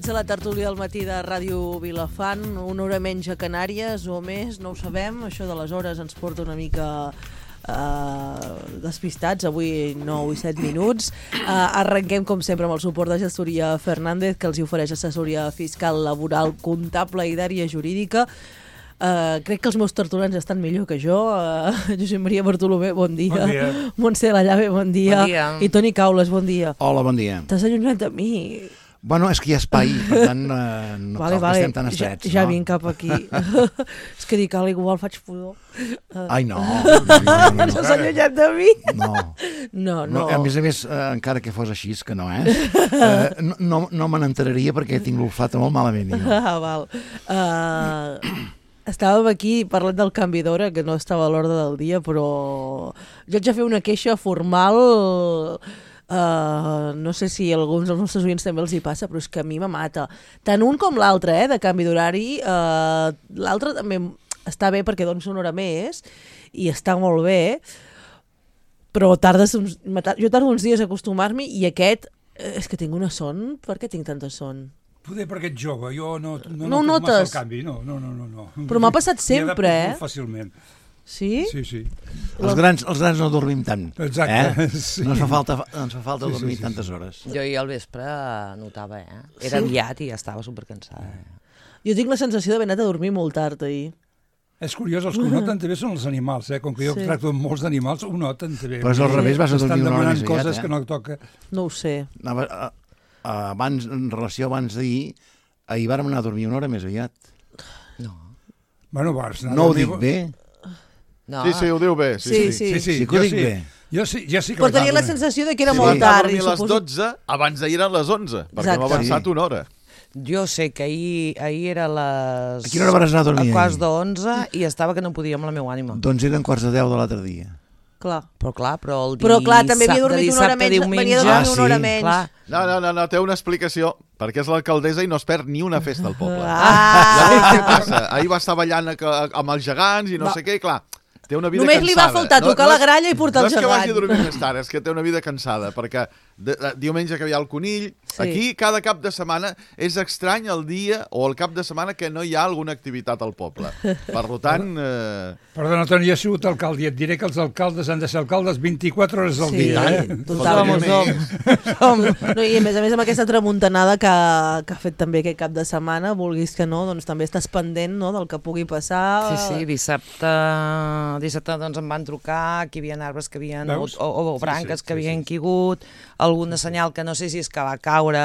Benvinguts a la tertúlia al matí de Ràdio Vilafant, una hora menys a Canàries o més, no ho sabem, això de les hores ens porta una mica despistats, avui 9 i 7 minuts. Arrenquem com sempre amb el suport de Gestoria Fernández, que els ofereix assessoria fiscal, laboral, comptable i d'àrea jurídica. Crec que els meus tertulians estan millor que jo. Josep Maria Bartolomé, bon dia. Bon dia. Montse Lallave, bon dia. Bon dia. I Toni Caules, bon dia. Hola, bon dia. T'has allunyat de mi. Bueno, és que hi ha espai, per tant, no cal que estem tan estrets. Ja vinc cap aquí. És que dic, igual faig pudor. Ai, no. T'has allunyat de mi? No. A més, encara que fos així, que no, no me n'enteraria perquè tinc l'olfat molt malament. Val. Estàvem aquí parlant del canvi d'hora, que no estava a l'ordre del dia, però jo haig de fer una queixa formal. No sé si a alguns dels nostres oients també els hi passa, però és que a mi me mata. Tant un com l'altre, de canvi d'horari. L'altre també està bé perquè dones una hora més i està molt bé, però jo tardo uns dies a acostumar-m'hi i aquest, és que tinc una son. Per què tinc tanta son? Poder perquè ets jove, jo no ho notes? El canvi, no. Però m'ha passat sempre, molt fàcilment. Sí? Sí. Els grans no dormim tant. Exacte. Sí. No ens fa falta dormir tantes hores. Jo al vespre notava, Era aviat i ja estava supercansada. Jo tinc la sensació d'haver anat a dormir molt tard ahir. És curiós, els que ho noten també són els animals, Com que jo tracto amb molts d'animals, ho noten també. Però és al revés, vas a dormir una hora més aviat. Estan demanant coses que no toca. No ho sé. Abans, en relació abans d'ahir, ahir vàrem anar a dormir una hora més aviat. No. Bueno, no ho dic bé? No. Sí, ho diu bé. Sí que ho dic bé. Jo sí que però tenia la sensació que era molt tard. Si vas a dormir a les 12, abans d'ahir eren les 11, perquè hem avançat una hora. Jo sé que ahir era a les... A quina hora vas anar a dormir ahir? A quarts d'11 i estava que no podia amb la meva ànima. Doncs eren quarts de 10 de l'altre dia. Clar. Però el Però clar, també havia dormit una hora menys. Venia de dormir una hora menys. No, té una explicació, perquè és l'alcaldessa i no es perd ni una festa al poble. Llavors, què passa? Ahir va estar ballant amb els gegants i no sé què, i clar, té una vida només cansada. Li va faltar tocar la gralla i portar el gegant. No és que vagi a dormir més tard, és que té una vida cansada, perquè diumenge que hi ha el conill, aquí cada cap de setmana és estrany el dia o el cap de setmana que no hi ha alguna activitat al poble. Per tant... Perdona, Toni, jo he sigut alcalde i et diré que els alcaldes han de ser alcaldes 24 hores al dia. Totalment. I a més amb aquesta tramuntanada que ha fet també aquest cap de setmana, vulguis que no, doncs també estàs pendent del que pugui passar. Sí, dissabte doncs em van trucar que hi havia arbres que havien... o branques que havien caigut, alguna senyal que no sé si és que va caure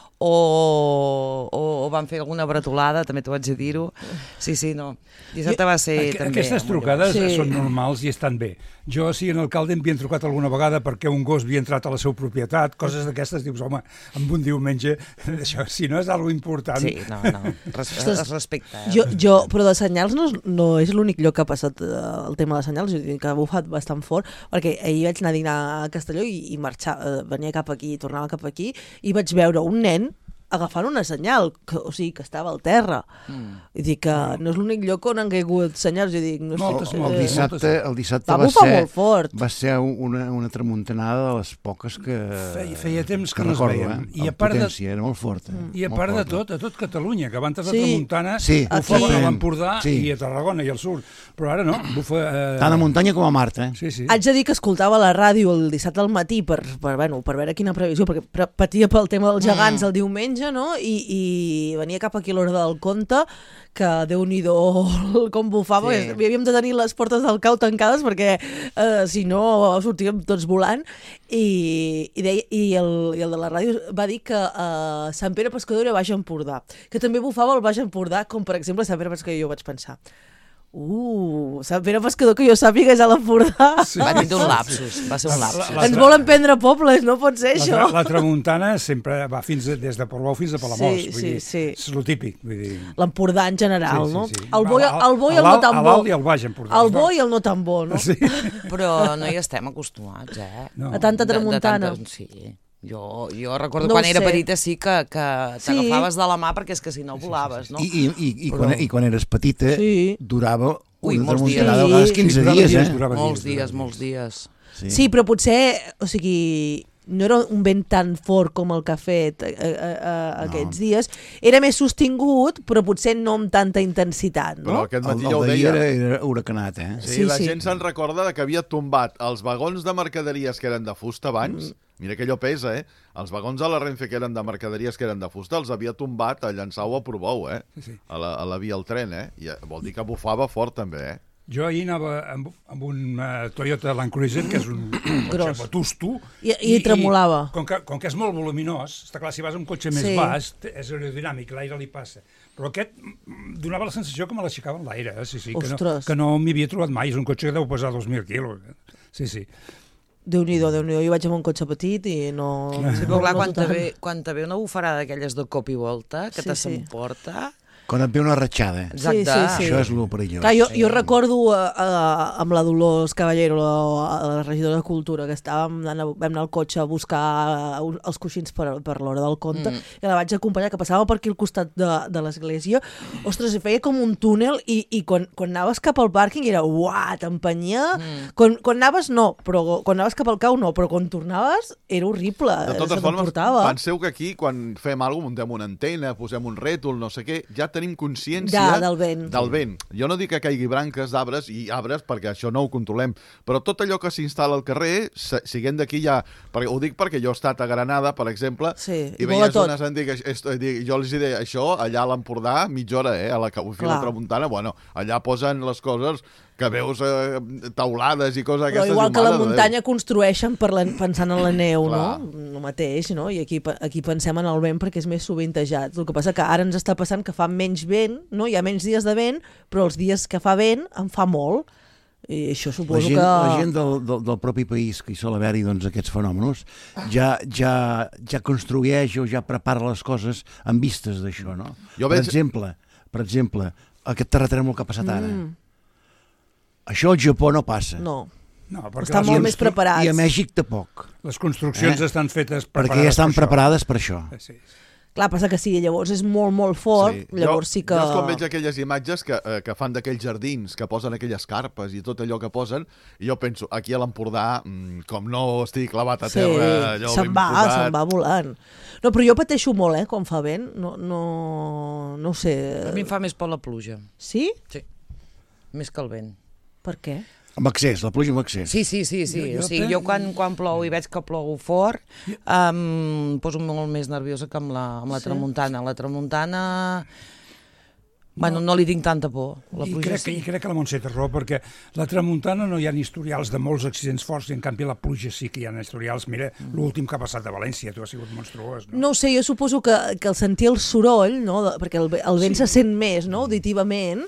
o van fer alguna bretolada, també t'ho haig de dir-ho. Sí, no. Dissabte va ser també... Aquestes trucades són normals i estan bé. Jo, si en alcalde em havien trucat alguna vegada perquè un gos havia entrat a la seva propietat, coses d'aquestes, dius, home, amb un diumenge, això, si no és algo important... Sí, no, es respecta. Però de senyals no és l'únic lloc que ha passat el tema de senyals, que ha bufat bastant fort, perquè ahir vaig anar a dinar a Castelló i venia cap aquí, tornava cap aquí, i vaig veure un nen agafant una senyal, que estava al terra. I dic que no és l'únic lloc on han caigut senyals. El dissabte va bufar molt fort. Va ser una tramuntanada de les poques que... Feia temps que no es veiem. I a part potència, era molt forta. I a part de tot Catalunya, que abans de tramuntana bufava a l'Empordà i a Tarragona i al sud. Però ara no, bufa... Tant a muntanya com a mar, Sí. Haig de dir que escoltava la ràdio el dissabte al matí per veure quina previsió, perquè patia pel tema dels gegants el diumenge, i venia cap aquí a l'hora del conte, que Déu-n'hi-do com bufava, havíem de tenir les portes del cau tancades perquè si no sortíem tots volant, i el de la ràdio va dir que Sant Pere Pescador era Baix Empordà, que també bufava el Baix Empordà, com per exemple Sant Pere Pescador. Jo vaig pensar, Sant Pere Pescador, que jo sàpiga, és a l'Empordà. Va tindre un lapsus, va ser un lapsus. Ens volen prendre pobles, no pot ser això. La tramuntana sempre va des de Portbou fins a Palamós. Sí. És lo típic. L'Empordà en general, no? El bo i el no tan bo. L'alt i el baix Empordà. El bo i el no tan bo, no? Però no hi estem acostumats, a tanta tramuntana. Sí. Jo recordo quan era petita que t'agafaves de la mà perquè és que si no volaves, no? I quan eres petita durava una tramuntanada de vegades 15 dies, Molts dies. Sí, però potser, o sigui, no era un vent tan fort com el que ha fet aquests dies, era més sostingut, però potser no amb tanta intensitat, no? Però aquest matí el ja ho d'ahir deia. era huracanat, Sí, la gent se'n recorda que havia tombat els vagons de mercaderies que eren de fusta abans, mira que allò pesa, els vagons de la Renfe que eren de mercaderies que eren de fusta els havia tombat a Llançà o a Portbou, a la via al tren, I vol dir que bufava fort també, Jo ahir anava amb un Toyota Land Cruiser, que és un cotxe vetusto. I tremolava. Com que és molt voluminós, està clar, si vas amb un cotxe més baix, és aerodinàmic, l'aire li passa. Però aquest donava la sensació que me l'aixecava en l'aire, que no m'hi havia trobat mai. És un cotxe que deu pesar 2.000 quilos. Sí. Déu-n'hi-do. Jo vaig amb un cotxe petit i no... Sí, però clar, quan te ve una bufarada d'aquelles de cop i volta, que te s'emporta... Quan et ve una ratxada. Exacte. Sí. Això és el perillós. Clar, jo recordo amb la Dolors Caballero, la regidora de Cultura, que vam anar al cotxe a buscar els coixins per l'hora del conte, i la vaig acompanyar, que passava per aquí al costat de l'església. Ostres, feia com un túnel, i quan anaves cap al pàrquing era, uah, t'empenyia. Quan anaves no, però quan anaves cap al cau no, però quan tornaves era horrible. De totes formes, penseu que aquí, quan fem alguna cosa, muntem una antena, posem un rètol, no sé què, ja tenim consciència del vent. Jo no dic que caigui branques d'arbres i arbres, perquè això no ho controlem, però tot allò que s'instal·la al carrer, siguem d'aquí ja... Ho dic perquè jo he estat a Granada, per exemple, i veies unes antigues... Jo els deia, això, allà a l'Empordà, mitja hora, a la Tramuntana, bueno, allà posen les coses que veus taulades i coses d'aquestes. Però igual que la muntanya construeixen pensant en la neu, no? El mateix, no? I aquí pensem en el vent perquè és més sovintejat. El que passa que ara ens està passant que fa menys vent, no? Hi ha menys dies de vent, però els dies que fa vent en fa molt. I això suposo que... La gent del propi país que hi sol haver-hi aquests fenòmenos ja construeix o ja prepara les coses en vistes d'això, no? Per exemple, aquest terratrèmol que ha passat ara. Això al Japó no passa. No, perquè estan molt més preparats. I a Mèxic tampoc. Les construccions estan fetes preparades perquè ja estan preparades per això. Sí. Clar, passa que sí, llavors és molt, molt fort, llavors sí que... Jo és quan veig aquelles imatges que fan d'aquells jardins, que posen aquelles carpes i tot allò que posen, i jo penso, aquí a l'Empordà, com no estigui clavat a terra, allò se'n va volant. No, però jo pateixo molt, quan fa vent, no ho sé. A mi em fa més por la pluja. Sí? Sí, més que el vent. Per què? Amb excés, la pluja amb excés. Sí. Jo quan plou i veig que plou fort, poso molt més nerviosa que amb la tramuntana. La tramuntana... Bueno, no li tinc tanta por. I crec que la Montse té raó, perquè la tramuntana no hi ha historials de molts accidents forts, i en canvi la pluja sí que hi ha historials. Mira, l'últim que ha passat a València, tu has sigut monstruós. No ho sé, jo suposo que al sentir el soroll, no? Perquè el vent se sent més, no? Auditivament,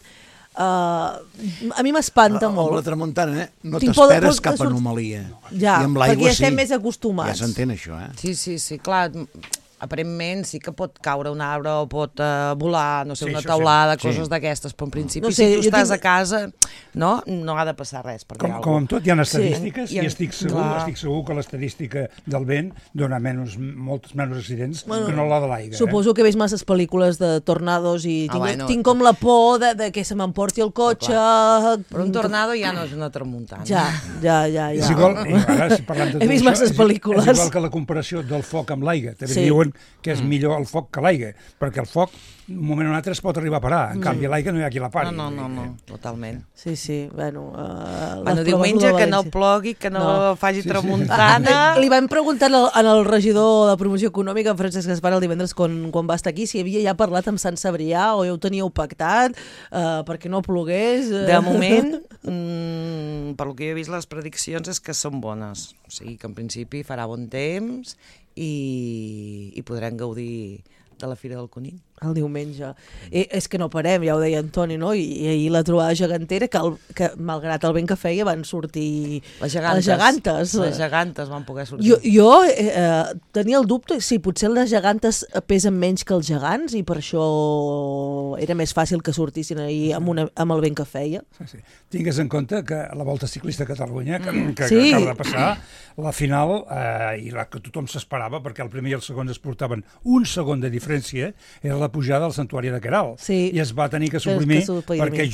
a mi m'espanta molt. Amb la tramuntana no t'esperes cap anomalia. Ja, perquè ja estem més acostumats. Ja s'entén això, Sí, clar, aparentment sí que pot caure un arbre o pot volar, no sé, una taulada, coses d'aquestes, però en principi si tu estàs a casa no ha de passar res. Com amb tot, hi ha estadístiques, i estic segur que l'estadística del vent dona molts menys accidents que no la de l'aigua. Suposo que veig masses pel·lícules de tornados i tinc com la por de que se m'emporti el cotxe. Però un tornado ja no és una tramuntana. Ja. És igual, si parlem de tot he vist masses pel·lícules. És igual que la comparació del foc amb l'aigua. També diuen que és millor el foc que l'aigua, perquè el foc un moment o un altre es pot arribar a parar, en canvi l'aigua no hi ha qui la pari. No, totalment. Sí, bueno... diumenge que no plogui, que no faci tramuntana... Li vam preguntar al regidor de promoció econòmica, en Francesc Gaspar, el divendres quan va estar aquí, si havia ja parlat amb Sant Cebrià o ja ho teníeu pactat perquè no plogués... De moment, per lo que jo he vist, les prediccions és que són bones. O sigui, que en principi farà bon temps i podrem gaudir de la Fira del Conill. El diumenge. És que no parem, ja ho deia Antoni, no? I ahir la trobada gegantera, que malgrat el vent que feia van sortir les gegantes. Les gegantes van poder sortir. Jo tenia el dubte si potser les gegantes pesen menys que els gegants i per això era més fàcil que sortissin ahir amb el vent que feia. Sí. Tingues en compte que la Volta Ciclista a Catalunya, que acaba de passar, la final, i la que tothom s'esperava, perquè el primer i el segon es portaven un segon de diferència, era la pujada al santuari de Queralt. I es va tenir que suprimir perquè just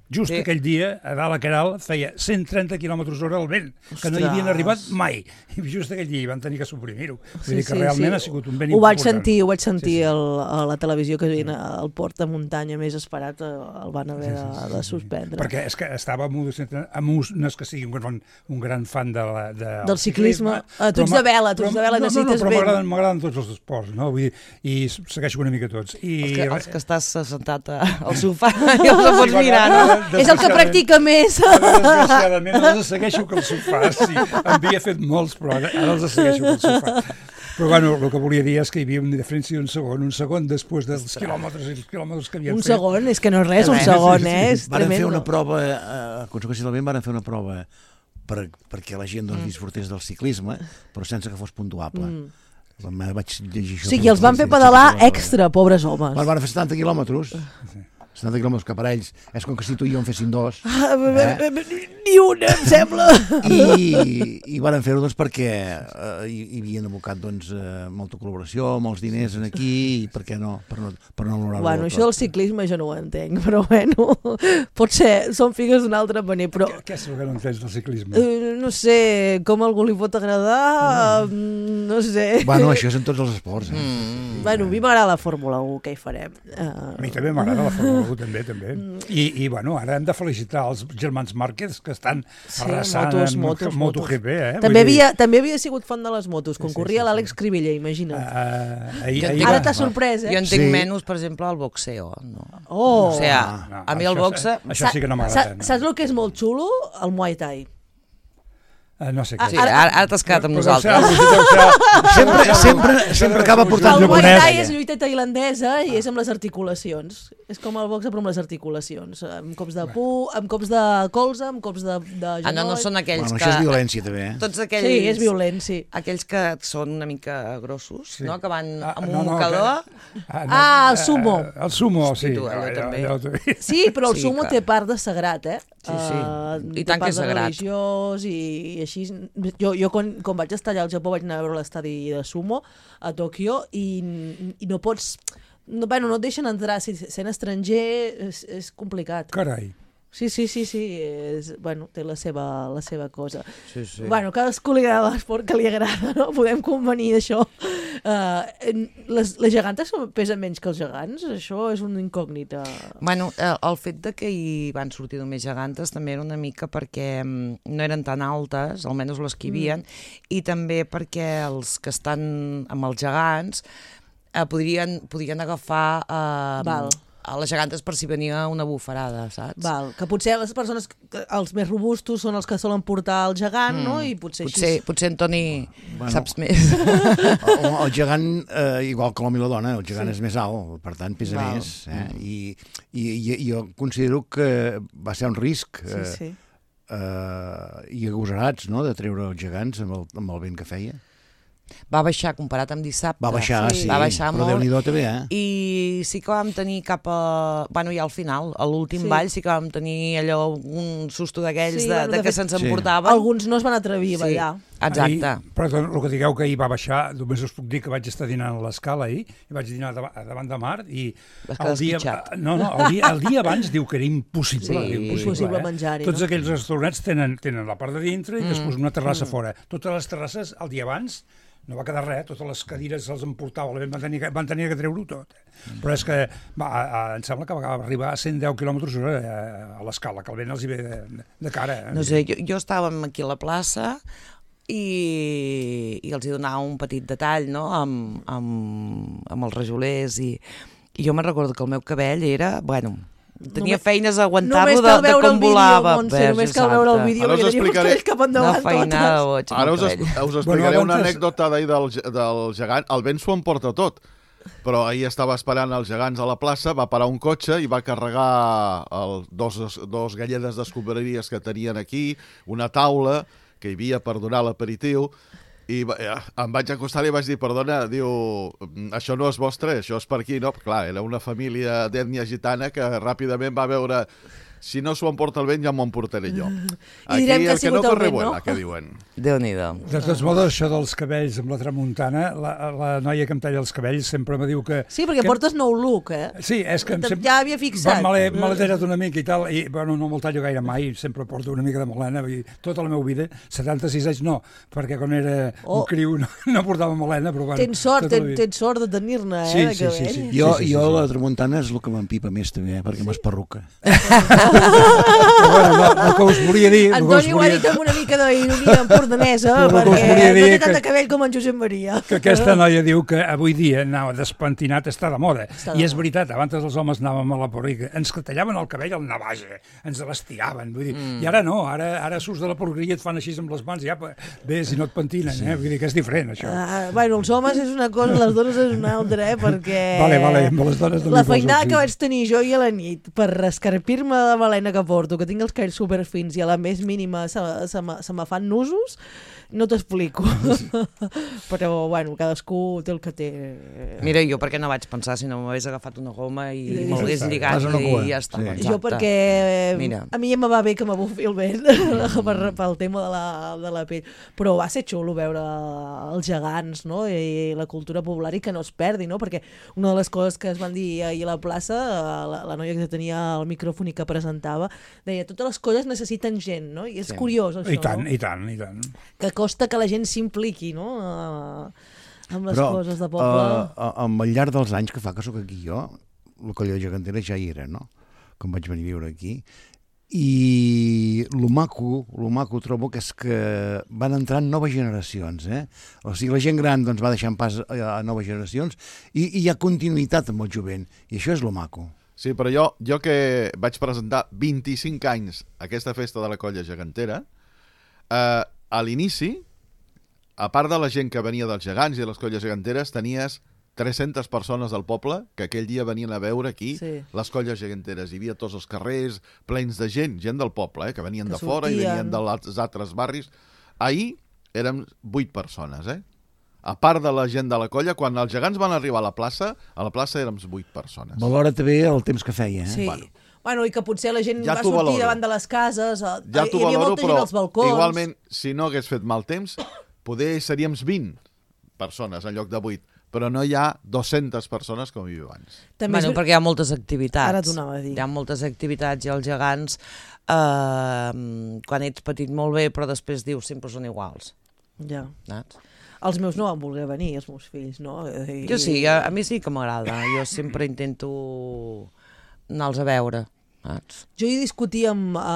Just aquell dia, a dalt a Queralt, feia 130 km/h al vent, que no hi havien arribat mai. I just aquell dia van tenir que suprimir-ho. Vull dir que realment ha sigut un vent important. Ho vaig sentir a la televisió, que el port de muntanya més esperat el van haver de suspendre. Perquè és que estava amb no és que sigui un gran fan del ciclisme. Tu ets de vela, necessites vent. Però m'agraden tots els esports, no? Vull dir, i segueixo una mica tots. Els que estàs sentat al sofà i els pots mirar, no? És el que practica més. Desgraciadament, ara els segueixo que el sofà. Sí, en havia fet molts, però ara els segueixo que el sofà. Però bueno, el que volia dir és que hi havia una diferència d'un segon després dels quilòmetres i els quilòmetres que havien fet. Un segon, és que no és res, un segon, és tremendo. Van fer una prova, a conseqüència del vent, van fer una prova perquè la gent disfrutés del ciclisme, però sense que fos puntuable. Vaig llegir això. Sí, i els van fer pedalar extra, pobres homes. Van fer 70 quilòmetres. 70 quilòmetres que per ells és com que si tu i jo en fessin dos. Ni una, em sembla. I van fer-ho perquè hi havien abocat molta col·laboració, molts diners aquí, i per què no? Per no valorar-ho. Bueno, això del ciclisme jo no ho entenc, però bueno, potser són figues d'una altra manera, però... Què és el que no entens del ciclisme? No sé, com algú li pot agradar, no sé. Bueno, això és en tots els esports. Bueno, a mi m'agrada la Fórmula 1, què hi farem? A mi també m'agrada la Fórmula 1, també. I bueno, ara hem de felicitar els germans Márquez, que estan arrasant en MotoGP. També havia sigut fan de les motos, concorria l'Àlex Cribilla, imagina't. Ara t'ha sorprès, Jo entenc menys, per exemple, el boxeo. Oh! O sigui, a mi el boxe... Això sí que no m'agrada. Saps el que és molt xulo? El Muay Thai. No sé què. Sí, ara t'has quedat amb nosaltres. Sempre acaba portant el Muay Thai és lluita tailandesa i és amb les articulacions. És com el boxe però amb les articulacions. Amb cops de amb cops de colze, amb cops de genoll. No són aquells que... Això és violència, també. Tots aquells... Sí, és violència. Aquells que són una mica grossos, no? Que van amb un mocador. El sumo. El sumo, sí. Sí, però el sumo té part de sagrat, Sí. I tant que és sagrat. Religiós i així. Jo quan vaig estar allà al Japó vaig anar a veure l'estadi de sumo a Tòquio i no pots... No et deixen entrar, sent estranger és complicat. Carai. Sí, té la seva cosa. Sí. Bueno, cadascú li agrada l'esport que li agrada, no? Podem convenir d'això. Les gegantes pesen menys que els gegants? Això és una incògnita. Bueno, el fet de que hi van sortir només gegantes també era una mica perquè no eren tan altes, almenys les que hi havia, i també perquè els que estan amb els gegants podien agafar... Val. A les gegantes per si venia una bufarada, saps? Val, que potser les persones, els més robustos són els que solen portar el gegant, no? I potser en Toni saps més. El gegant, igual que l'home i la dona, el gegant és més alt, per tant pesa més. I jo considero que va ser un risc i agosarats, no?, de treure els gegants amb el vent que feia. Va baixar comparat amb dissabte. Va baixar, sí. Va baixar però molt. Déu-n'hi-do també, I sí que vam tenir cap a... Bueno, ja al final, a l'últim ball, sí que vam tenir allò, un susto d'aquells de que se'ns emportaven. Alguns no es van atrevir a ballar. Exacte. Però el que digueu que ahir va baixar, només us puc dir que vaig estar dinant a l'Escala ahir, i vaig dinar davant de mar, i el dia abans diu que era impossible. Impossible menjar-hi. Tots aquells restaurants tenen la part de dintre i després una terrassa fora. Totes les terrasses, el dia abans, no va quedar res, totes les cadires se'ls emportava, van tenir que treure-ho tot. Però és que em sembla que va arribar a 110 km/h a l'Escala, que el vent els hi ve de cara. No sé, jo estàvem aquí a la plaça i els hi donava un petit detall, no?, amb els rajolers, i jo me'n recordo que el meu cabell era, bueno... Tenia feines a aguantar-lo de com volava. Només cal veure el vídeo i tenia els cabells cap endavant totes. Ara us explicaré una anècdota d'ahir del gegant. El vent s'ho emporta tot, però ahir estava esperant els gegants a la plaça, va parar un cotxe i va carregar dos galledes d'escombraries que tenien aquí, una taula que hi havia per donar l'aperitiu, i em vaig acostar i vaig dir, perdona, diu, això no és vostre, això és per aquí, no? Clar, era una família d'ètnia gitana que ràpidament va veure si no s'ho emporta el vent ja m'ho emportaré jo. I direm que ha sigut el vent, no? Que diuen. Déu-n'hi-do. De totes modes, això dels cabells amb la tramuntana, la noia que em talla els cabells sempre me diu que... Sí, perquè portes nou look, eh? Sí, és que... Ja havia fixat. Me l'he tallat una mica i tal, i bueno, no me'l tallo gaire mai, sempre porto una mica de melena, tota la meva vida, 76 anys no, perquè quan era un criu no portava melena, però bueno... Tens sort de tenir-ne, Sí. Jo la tramuntana és el que m'empipa més també, perquè m'esperruca. El que us volia dir... Antoni ho ha dit amb una mica d'ironia empordanesa, perquè no té tant de cabell com en Josep Maria. Que aquesta noia diu que avui dia anar despentinat està de moda. I és veritat, abans els homes anàvem a la porrica, ens tallaven el cabell al navaja, ens l'estiraven, vull dir, i ara no, ara surts de la porqueria i et fan així amb les mans, ja bé, si no et pentinen, vull dir que és diferent, això. Bueno, els homes és una cosa, les dones és una altra, perquè... Vale, amb les dones la feinada que vaig tenir jo i a la nit per escarpir-me la melena que porto, que tinc els cabells superfins i a la més mínima se me fan nusos, no t'explico. Però, bueno, cadascú té el que té. Mira, jo perquè no vaig pensar si no m'hagués agafat una goma i m'hagués lligat i ja està. Jo perquè a mi ja me va bé que m'abufi el vent pel tema de la pell. Però va ser xulo veure els gegants, no? I la cultura popular i que no es perdi, no? Perquè una de les coses que es van dir ahir a la plaça, la noia que tenia el micròfon i que presentava, deia, totes les coses necessiten gent, no? I és curiós, això, no? I tant. Que costa que la gent s'impliqui, no? Amb les coses de poble. Al llarg dels anys que fa que sóc aquí jo, la Colla Gegantera ja hi era, no? Com vaig venir a viure aquí. I lo maco trobo que és que van entrant noves generacions, o sigui, la gent gran doncs, va deixant pas a noves generacions i hi ha continuïtat amb el jovent, i això és lo maco. Sí, però jo que vaig presentar 25 anys aquesta festa de la Colla Gegantera, a l'inici, a part de la gent que venia dels gegants i de les colles geganteres, tenies 300 persones del poble que aquell dia venien a veure aquí les colles geganteres. Hi havia tots els carrers plens de gent del poble, que venien de fora i venien dels altres barris. Ahir érem 8 persones, A part de la gent de la colla, quan els gegants van arribar a la plaça érem 8 persones. Valora també el temps que feia, Sí. Bueno, i que potser la gent va sortir valoro. davant de les cases, Ja hi havia molta gent als balcons. Igualment, si no hagués fet mal temps, poder seríem 20 persones en lloc de 8, però no hi ha 200 persones com hi havia abans. Bueno, perquè hi ha moltes activitats. Ara t'ho anava a dir. Hi ha moltes activitats i els gegants, quan ets petit molt bé, però després dius sempre són iguals. Ja. Els meus no van voler venir, els meus fills, no? Jo sí, a mi sí que m'agrada. Jo sempre intento anar-los a veure. Jo hi discutia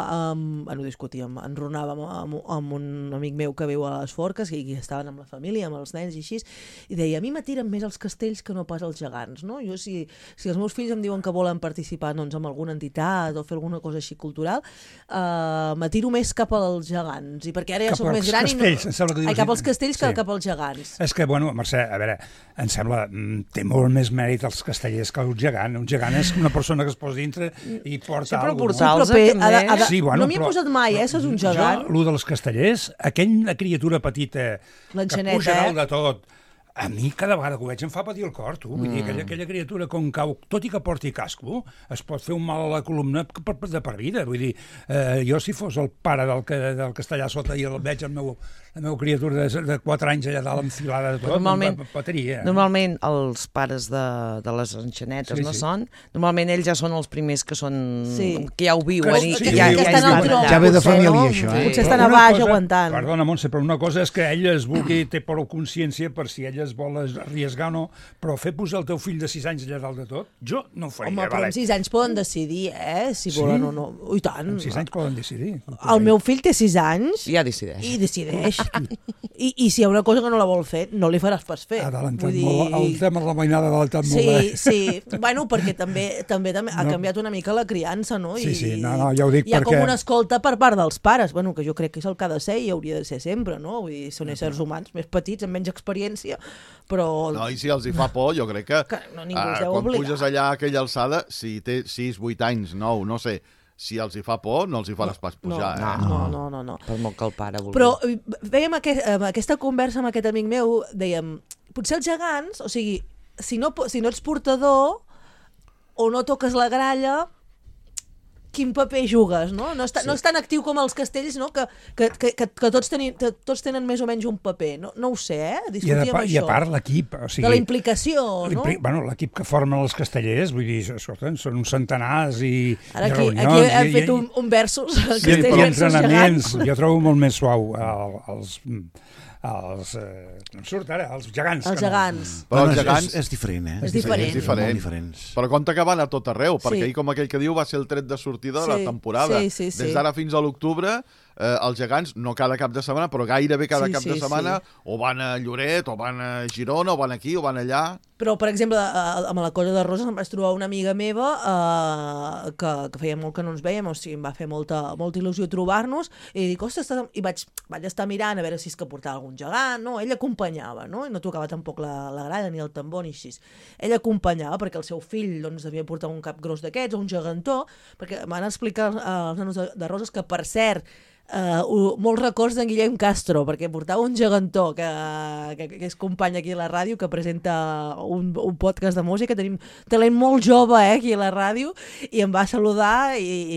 enronàvem amb un amic meu que viu a les Forques i estaven amb la família, amb els nens i així, i deia, a mi m'atiren més els castells que no pas els gegants, no? Jo si els meus fills em diuen que volen participar doncs, en alguna entitat o fer alguna cosa així cultural, m'atiro més cap als gegants, i perquè ara ja soc més gran cap als castells que cap als gegants. És que, bueno, Mercè, a veure, em sembla, té molt més mèrit els castellers que el gegant. Un gegant és una persona que es posa dintre i porta però alguna portar-los Sí, bueno, no m'hi he posat mai, és un gegant. Jo, dels castellers, aquella criatura petita que puja dalt de tot, a mi cada vegada que ho veig em fa patir el cor, tu. Vull dir, aquella criatura com cau, tot i que porti casco, es pot fer un mal a la columna de per vida. Vull dir, jo si fos el pare del que està allà sota i el veig la meva criatura de 4 anys allà dalt enfilada de tot, patria. Normalment els pares de les enxanetes normalment ells ja són els primers que ja ho viuen. Ja ve de família, això. Potser estan a baix aguantant. Perdona, Montse, però una cosa és que ella es vulgui, té prou consciència per si ella es vol arriesgar o no, però fer posar el teu fill de 6 anys allà dalt de tot, jo no ho faria. Home, però amb 6 anys poden decidir, si volen o no. I tant. Amb 6 anys poden decidir. El meu fill té 6 anys i ja decideix. I decideix. I si hi ha una cosa que no la vol fer, no li faràs pas fer. Ha adelantat molt, el tema de la mainada ha adelantat molt bé. Sí. Bueno, perquè també ha canviat una mica la criança, no? Sí, no, ja ho dic perquè... Hi ha com una escolta per part dels pares, bueno, que jo crec que és el que ha de ser i hauria de ser sempre, no? Vull dir, són éssers humans més petits, amb menys experiència, però... No, i si els hi fa por, jo crec que quan puges allà a aquella alçada, si té 6, 8 anys, 9, no sé, si els hi fa por, no els hi faràs pas pujar. No. Per molt que el pare vulgui. Però veiem aquesta conversa amb aquest amic meu, dèiem, potser els gegants, o sigui, si no ets portador o no toques la gralla, quin paper jugues, no? No és tan actiu com els castells, no? Que tots tenen més o menys un paper. No ho sé, discutíem això. I a part l'equip, o sigui... De la implicació, no? Bueno, l'equip que formen els castellers, vull dir, escolta, són uns centenars i reunions... Ara aquí hem fet un versus, castells versus gegants. Jo trobo molt més suau els gegants. Els gegants. Però els gegants... És diferent, És diferent. Molt diferents. Però compte que van a tot arreu, perquè ahir, com aquell que diu, va ser el tret de sortida de la temporada. Des d'ara fins a l'octubre, els gegants, no cada cap de setmana, però gairebé cada cap de setmana, o van a Lloret, o van a Girona, o van aquí, o van allà... Però, per exemple, amb la Colla de Roses em vaig trobar una amiga meva que feia molt que no ens vèiem, o sigui, em va fer molta il·lusió trobar-nos, i dic, ostres, i vaig estar mirant a veure si és que portava algun gegant, no? Ell acompanyava, no? I no tocava tampoc la gralla, ni el tambor, ni així. Ell acompanyava perquè el seu fill doncs, devia portar un cap gros d'aquests, o un gegantó, perquè van explicar els nanos de Roses que, per cert, molts records d'en Guillem Castro, perquè portava un gegantó que és company aquí a la ràdio, que presenta un podcast de música. Tenim talent molt jove aquí a la ràdio, i em va saludar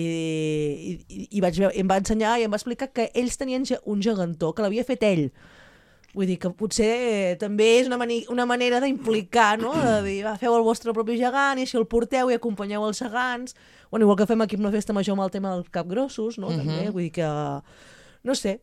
i em va ensenyar i em va explicar que ells tenien un gegantó que l'havia fet ell. Vull dir que potser també és una manera d'implicar, no? De dir, feu el vostre propi gegant i així el porteu i acompanyeu els gegants. Bueno, igual que fem aquí una festa major amb el tema dels capgrossos, no? També, vull dir que... No sé.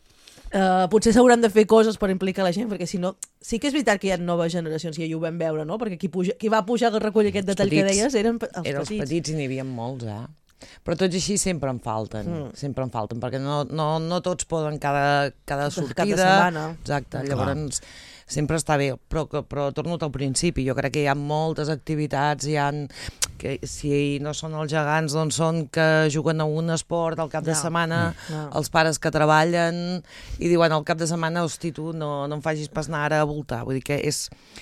Potser s'hauran de fer coses per implicar la gent, perquè si no... Sí que és veritat que hi ha noves generacions, i ja ho vam veure, no? Perquè qui va pujar a recollir aquest detall que deies eren els petits. Eren els petits i n'hi havia molts, Però tot i així sempre en falten, perquè no tots poden cada sortida. Cada setmana. Exacte, llavors sempre està bé, però torno al principi, jo crec que hi ha moltes activitats, que si no són els gegants, doncs són que juguen a un esport al cap de setmana, els pares que treballen i diuen al cap de setmana, hosti, tu no em facis pas anar ara a voltar, vull dir que és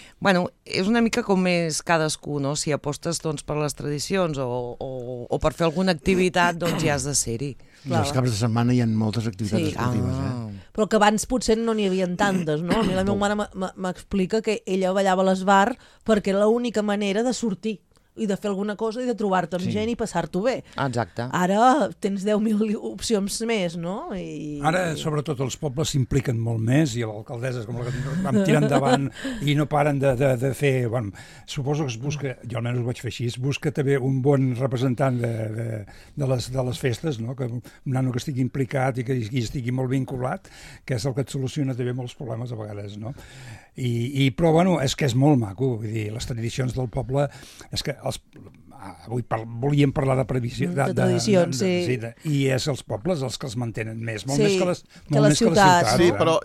una mica com és cadascú, no? Si apostes doncs, per les tradicions o per fer alguna activitat, doncs ja has de ser-hi. Els caps de setmana hi ha moltes activitats esportives. Però que abans potser no n'hi havia tantes, no? A mi la meva mare m'explica que ella ballava a l'esbar perquè era l'única manera de sortir i de fer alguna cosa i de trobar-te amb gent i passar-t'ho bé. Exacte. Ara tens 10.000 opcions més, no? Ara, sobretot, els pobles s'impliquen molt més i l'alcaldessa, com la que vam tirar endavant i no paren de fer... Bueno, suposo que es busca, jo almenys ho vaig fer així, es busca també un bon representant de les festes, no? Un nano que estigui implicat i que estigui molt vinculat, que és el que et soluciona també molts problemes a vegades, no? Però, bueno, és que és molt maco, vull dir, les tradicions del poble, és que avui volíem parlar de previsió de tradicions, sí. I és els pobles els que els mantenen més, molt més que les ciutats. Sí, però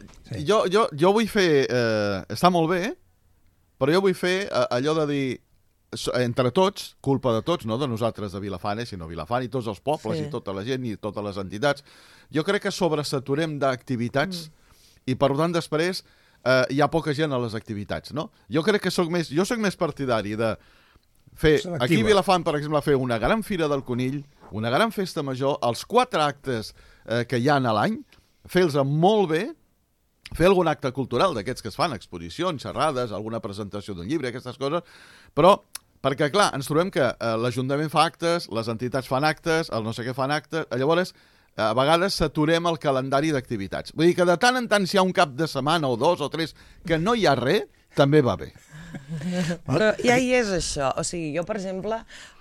jo vull fer, està molt bé, però jo vull fer allò de dir, entre tots, culpa de tots, no de nosaltres de Vilafant, sinó Vilafant i tots els pobles i tota la gent i totes les entitats. Jo crec que sobresaturem d'activitats i per tant després hi ha poca gent a les activitats, no? Jo crec que soc més partidari de fer, aquí a Vilafant, per exemple, fer una gran fira del conill, una gran festa major, els 4 actes que hi ha a l'any, fer-los molt bé, fer algun acte cultural d'aquests que es fan, exposicions, xerrades, alguna presentació d'un llibre, aquestes coses, però perquè, clar, ens trobem que l'Ajuntament fa actes, les entitats fan actes, el no sé què fan actes, llavors a vegades saturem el calendari d'activitats. Vull dir que de tant en tant si hi ha un cap de setmana o 2 o 3 que no hi ha res, també va bé. Però ja hi és això. O sigui, jo, per exemple,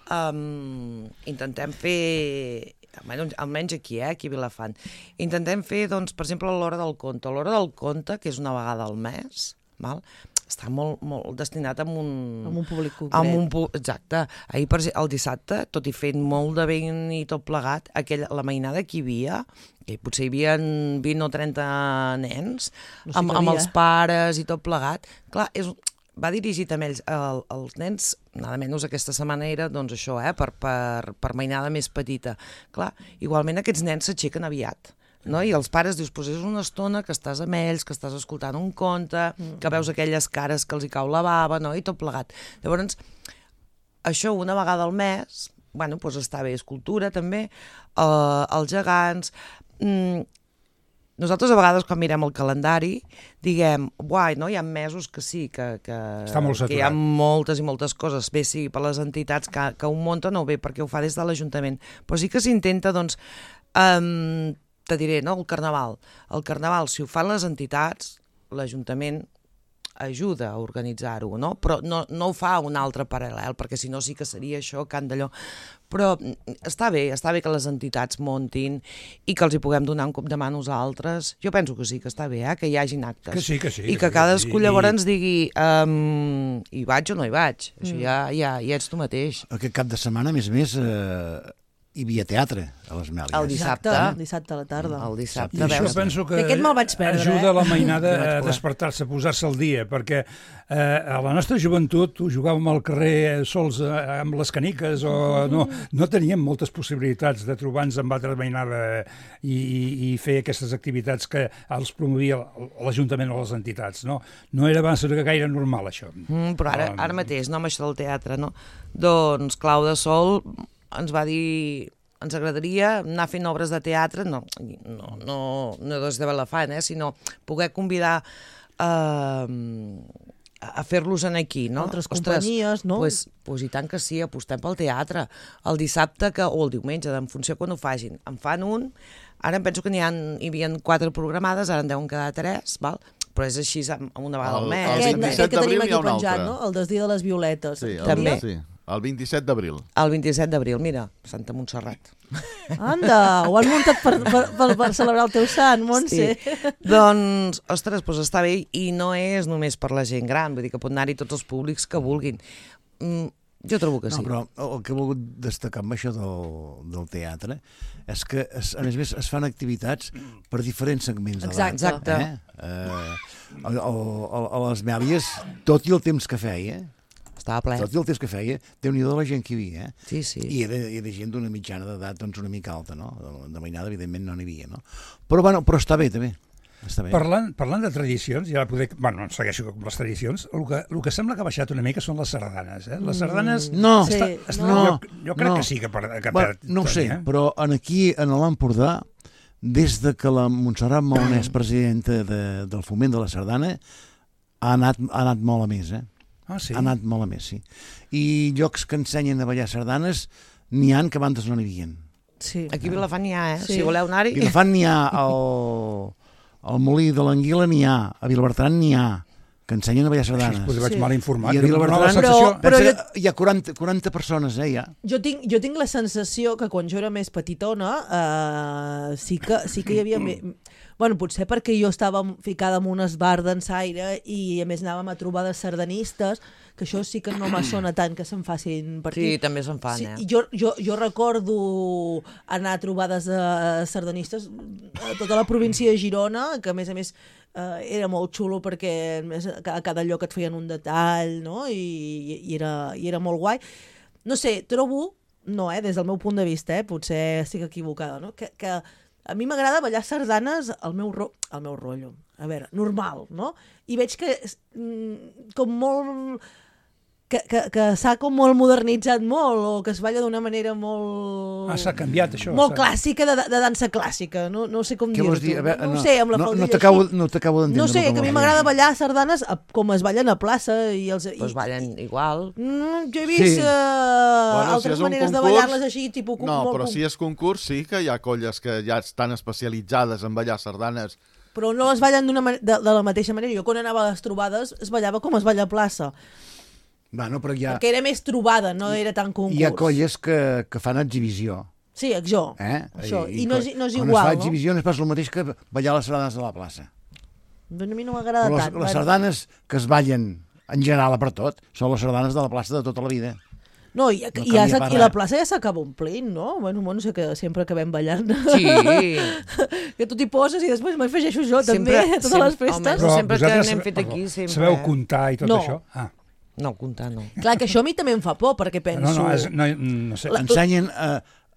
intentem fer, almenys aquí a Vilafant, intentem fer, doncs, per exemple, l'hora del conte. L'hora del conte, que és una vegada al mes, val? Està molt destinat a un públic concret. Exacte. Ahir, el dissabte, tot i fent molt de vent i tot plegat, la mainada que hi havia, que potser hi havia 20 o 30 nens, amb els pares i tot plegat, clar, va dirigit a ells. Els nens, nada menys aquesta setmana era, doncs això, per mainada més petita. Clar, igualment aquests nens s'aixequen aviat. No? I els pares dius, és una estona que estàs amb ells, que estàs escoltant un conte, que veus aquelles cares que els hi cau la bava, no? I tot plegat. Llavors, això una vegada al mes, està bé, és cultura també, els gegants, nosaltres a vegades quan mirem el calendari diguem, guai, no? Hi ha mesos que sí, que hi ha moltes i moltes coses, bé sigui per les entitats que ho munten o bé perquè ho fa des de l'Ajuntament, però sí que s'intenta, doncs, te diré, no? El carnaval, si ho fan les entitats, l'Ajuntament ajuda a organitzar-ho, no? Però no ho fa un altre paral·lel, perquè si no sí que seria això, cant d'allò. Però està bé que les entitats muntin i que els hi puguem donar un cop de mà a nosaltres. Jo penso que sí, que està bé, que hi hagin actes. Que sí. I que cadascú llavors ens digui hi vaig o no hi vaig. Això ja ets tu mateix. Aquest cap de setmana, a més, hi havia teatre a les Mèlies. El dissabte. El dissabte a la tarda. El dissabte. I això penso que ajuda la mainada a despertar-se, a posar-se al dia, perquè a la nostra joventut ho jugàvem al carrer sols amb les caniques o no teníem moltes possibilitats de trobar-nos amb altra mainada i fer aquestes activitats que els promovia l'Ajuntament o les entitats. No era abans gaire normal, això. Però ara mateix, no amb això del teatre, no? Doncs Clau de Sol ens va dir, ens agradaria anar fent obres de teatre, no des de Vilafant, sinó poder convidar a fer-los aquí, no? Altres companyies, no? Pues i tant que sí, apostem pel teatre. El dissabte o el diumenge, en funció quan ho facin. En fan un, ara em penso que hi havia 4 programades, ara en deuen quedar 3, val? Però és així amb una vegada al mes. El 27 d'abril hi ha un altre. No? El desdía de les violetes. Sí, també. Sí. El 27 d'abril. El 27 d'abril, mira, Santa Montserrat. Anda, ho han muntat per celebrar el teu sant, Montse. Sí. Doncs, ostres, està bé i no és només per la gent gran, vull dir que pot anar-hi tots els públics que vulguin. Jo trobo que sí. No, però el que he volgut destacar amb això del teatre és que, a més, es fan activitats per diferents segments d'edat. Exacte. A les Mèlies, tot i el temps que feia, estava ple. Tot el temps que feia, Déu-n'hi-do la gent que hi havia. Sí, sí. I era gent d'una mitjana d'edat, doncs una mica alta, no? De mainada, evidentment, no n'hi havia, no? Però està bé, també. Està bé. Parlant de tradicions, ja segueixo amb les tradicions, el que sembla que ha baixat una mica són les sardanes. Les sardanes... No. Jo crec que sí que perd. No ho sé, però aquí, en l'Empordà, des de que la Montserrat Maonès, presidenta del foment de la sardana, ha anat molt a més, Sí. Ha anat molt a més, sí. I llocs que ensenyen a ballar sardanes n'hi ha que abans no n'hi havia. Sí. Aquí a Vilafant n'hi ha, Sí. Si voleu anar-hi. A Vilafant n'hi ha, al Molí de l'Anguila n'hi ha, a Vilabertran n'hi ha, que ensenyen a ballar sardanes. Potser vaig mal informat. I a Vilabertran però hi ha 40 persones, ja. Jo tinc la sensació que quan jo era més petitona sí que hi havia... Bueno, potser perquè jo estava ficada en un esbar d'ensaire i a més anàvem a trobar de sardanistes, que això sí que no me sona tant que se'n facin per aquí. Sí, també se'n fan, sí, jo recordo anar a trobades de sardanistes a tota la província de Girona, que a més era molt xulo perquè a cada lloc et feien un detall, no? I era molt guai. No sé, trobo, des del meu punt de vista, potser estic equivocada, no? Que a mi m'agrada ballar sardanes al meu rotllo. A veure, normal, no? I veig que com molt... que s'ha com molt modernitzat molt, o que es balla d'una manera molt... s'ha canviat, això. Molt clàssica, de dansa clàssica. No sé com dir-ho. No ho sé, amb la faldilla no t'acabo d'entendre. No sé, que a mi m'agrada ballar sardanes com es ballen a plaça. Pues ballen igual. Jo he vist altres maneres de ballar-les així, tipus... No, però si és concurs, sí que hi ha colles que ja estan especialitzades en ballar sardanes. Però no les ballen de la mateixa manera. Jo quan anava a les trobades es ballava com es balla a plaça. Bueno, però perquè era més trobada, no era tan concurs. Hi ha colles que fan exhibició. Sí, això. I no és igual, no? Quan es fa exhibició no és pas el mateix que ballar les sardanes de la plaça. Doncs a mi no m'agrada tant. Les sardanes que es ballen en general per tot són les sardanes de la plaça de tota la vida. No, i la plaça ja s'acaba omplint, no? Bueno, no sé, que sempre acabem ballant. Sí. Que tu t'hi poses i després m'afegeixo jo també a totes les festes. Però sempre que n'hem fet aquí, sempre... Sabeu comptar i tot això? No, comptar no. Clar, que això a mi també em fa por, perquè penso... No sé. Ensenyen a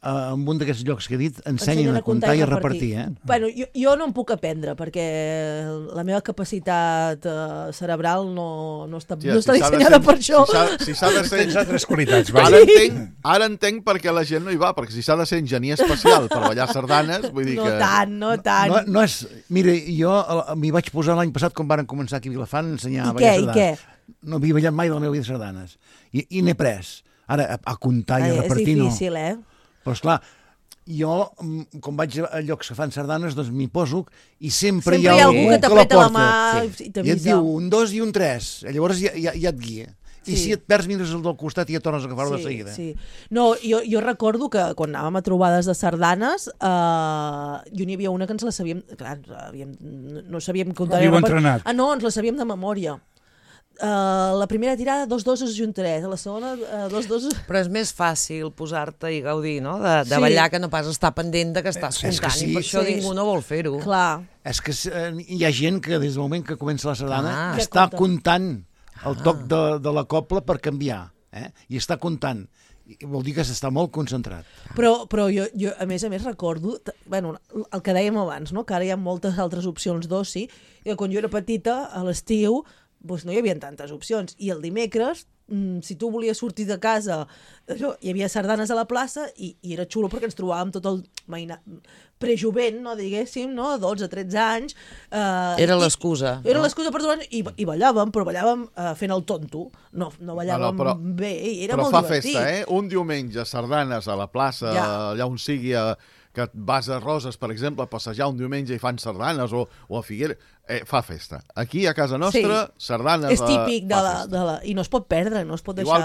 en un d'aquests llocs que he dit, ensenyen a comptar i a repartir. Bueno, jo no em puc aprendre, perquè la meva capacitat cerebral no està dissenyada per això. Si s'ha de ser... Tens altres qualitats. Ara entenc per què la gent no hi va, perquè si s'ha de ser enginyer especial per ballar sardanes, vull dir que... No tant. No és... Mira, jo m'hi vaig posar l'any passat, quan varen començar aquí a Vilafant, a ensenyar a ballar sardanes. I què? No havia ballat mai de la meva vida sardanes. I n'he pres. Ara, a comptar i a repartir no. És difícil, Però, esclar, jo, quan vaig a llocs que fan sardanes, doncs m'hi poso i sempre hi ha algú que la porta. I et diu un 2 i un 3. Llavors ja et guia. I si et perds, mires el del costat i ja tornes a agafar-ho de seguida. No, jo recordo que quan anàvem a trobades de sardanes, jo n'hi havia una que ens la sabíem... Clar, no sabíem comptar. L'havíeu entrenat. No, ens la sabíem de memòria. La primera tirada, 2 2 i un 3. A la segona, 2 2... Però és més fàcil posar-te i gaudir, no? De ballar, que no pas estar pendent de que estàs comptant. I per això ningú no vol fer-ho. Clar. És que hi ha gent que des del moment que comença la sardana està comptant el toc de la cobla per canviar. I està comptant. Vol dir que s'està molt concentrat. Però jo, a més recordo, el que dèiem abans, no? Que ara hi ha moltes altres opcions d'oci, i quan jo era petita, a l'estiu, doncs no hi havia tantes opcions. I el dimecres, si tu volies sortir de casa, hi havia sardanes a la plaça i era xulo perquè ens trobàvem tot el prejovent, no, diguéssim, no? 12, 13 anys. Era l'excusa. Era l'excusa per trobar i ballàvem, però ballàvem fent el tonto. No ballàvem bé, i era molt divertit. Però fa festa, Un diumenge, sardanes a la plaça, allà on sigui, que vas a Roses, per exemple, a passejar un diumenge i fan sardanes, o a Figueres, fa festa. Aquí, a casa nostra, sardanes... És típic i no es pot perdre, no es pot deixar... Igual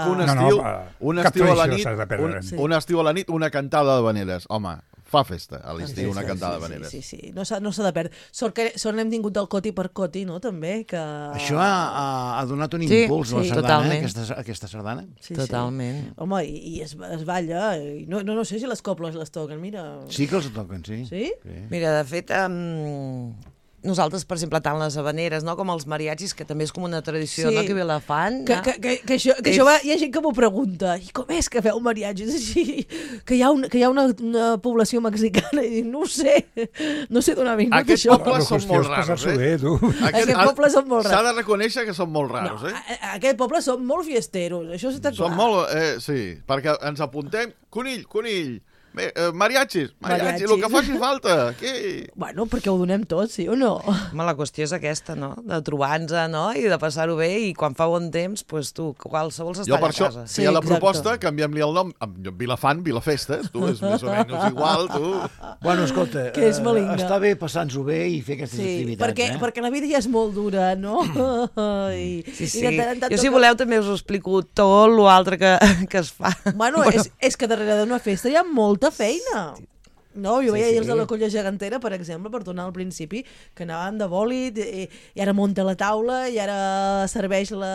que un estiu a la nit, una cantada de veneres. Home, fa festa a l'estiu, una cantada de veneres. Sí. No s'ha de perdre. Sort n'hem tingut del coti per coti, no?, també, que... Això ha donat un impuls a la sardana, aquesta sardana? Sí, totalment. Home, i es balla, no sé si les cobles les toquen, mira... Sí que els toquen, sí. Sí? Mira, de fet, nosaltres, per exemple, tant les habaneres, no?, com els mariachis, que també és com una tradició, no?, que Vilafant. Que això hi ha gent que m'ho pregunta, i com és que feu mariachis així? Que hi ha una població mexicana, i no ho sé d'on ha vingut això. Aquests pobles són molt raros, Aquests pobles són molt raros. S'ha de reconèixer que són molt raros, Aquests pobles són molt fiesteros, això està clar. Són molt, sí, perquè ens apuntem, conill, mariachis, el que faci falta. Bueno, perquè ho donem tot, sí o no? Home, la qüestió és aquesta, no? De trobar-nos, no? I de passar-ho bé, i quan fa bon temps, doncs tu, qualsevol s'està a casa. Jo per això, si hi ha la proposta, canviem-li el nom. Vilafant, Vilafestes, tu, és més o menys igual, tu. Bueno, escolta, està bé passar-nos-ho bé i fer aquestes activitats, perquè la vida ja és molt dura, no? Sí. Jo, si voleu, també us ho explico tot l'altre que es fa. Bueno, és que darrere d'una festa hi ha molta feina. No, jo veia els de la Colla Gegantera, per exemple, per tornar al principi, que anaven de bòlit i ara munta la taula i ara serveix la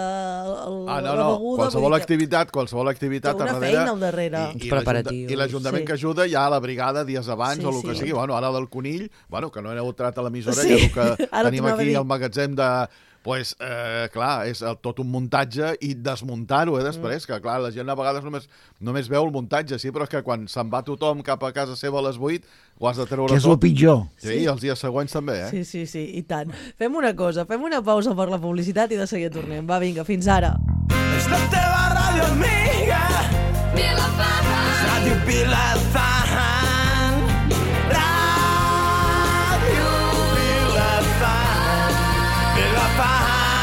beguda. Qualsevol activitat una feina al darrere. I l'Ajuntament que ajuda, ja la brigada dies abans o el que sigui. Bueno, ara del conill, que no heu entrat a l'emissora, que és el que tenim aquí al magatzem de... Pues, clar, és tot un muntatge i desmuntar-ho després, que clar, la gent a vegades només veu el muntatge, sí, però és que quan se'n va tothom cap a casa seva a les 8, ho has de treure tot. Que és el pitjor. Sí, els dies següents també, Sí, i tant. Fem una cosa, fem una pausa per la publicitat i de seguida tornem. Va, vinga, fins ara. És la teva ràdio amiga, Vilafant, Ràdio Vilafant, Ràdio Vilafant, Vilafant.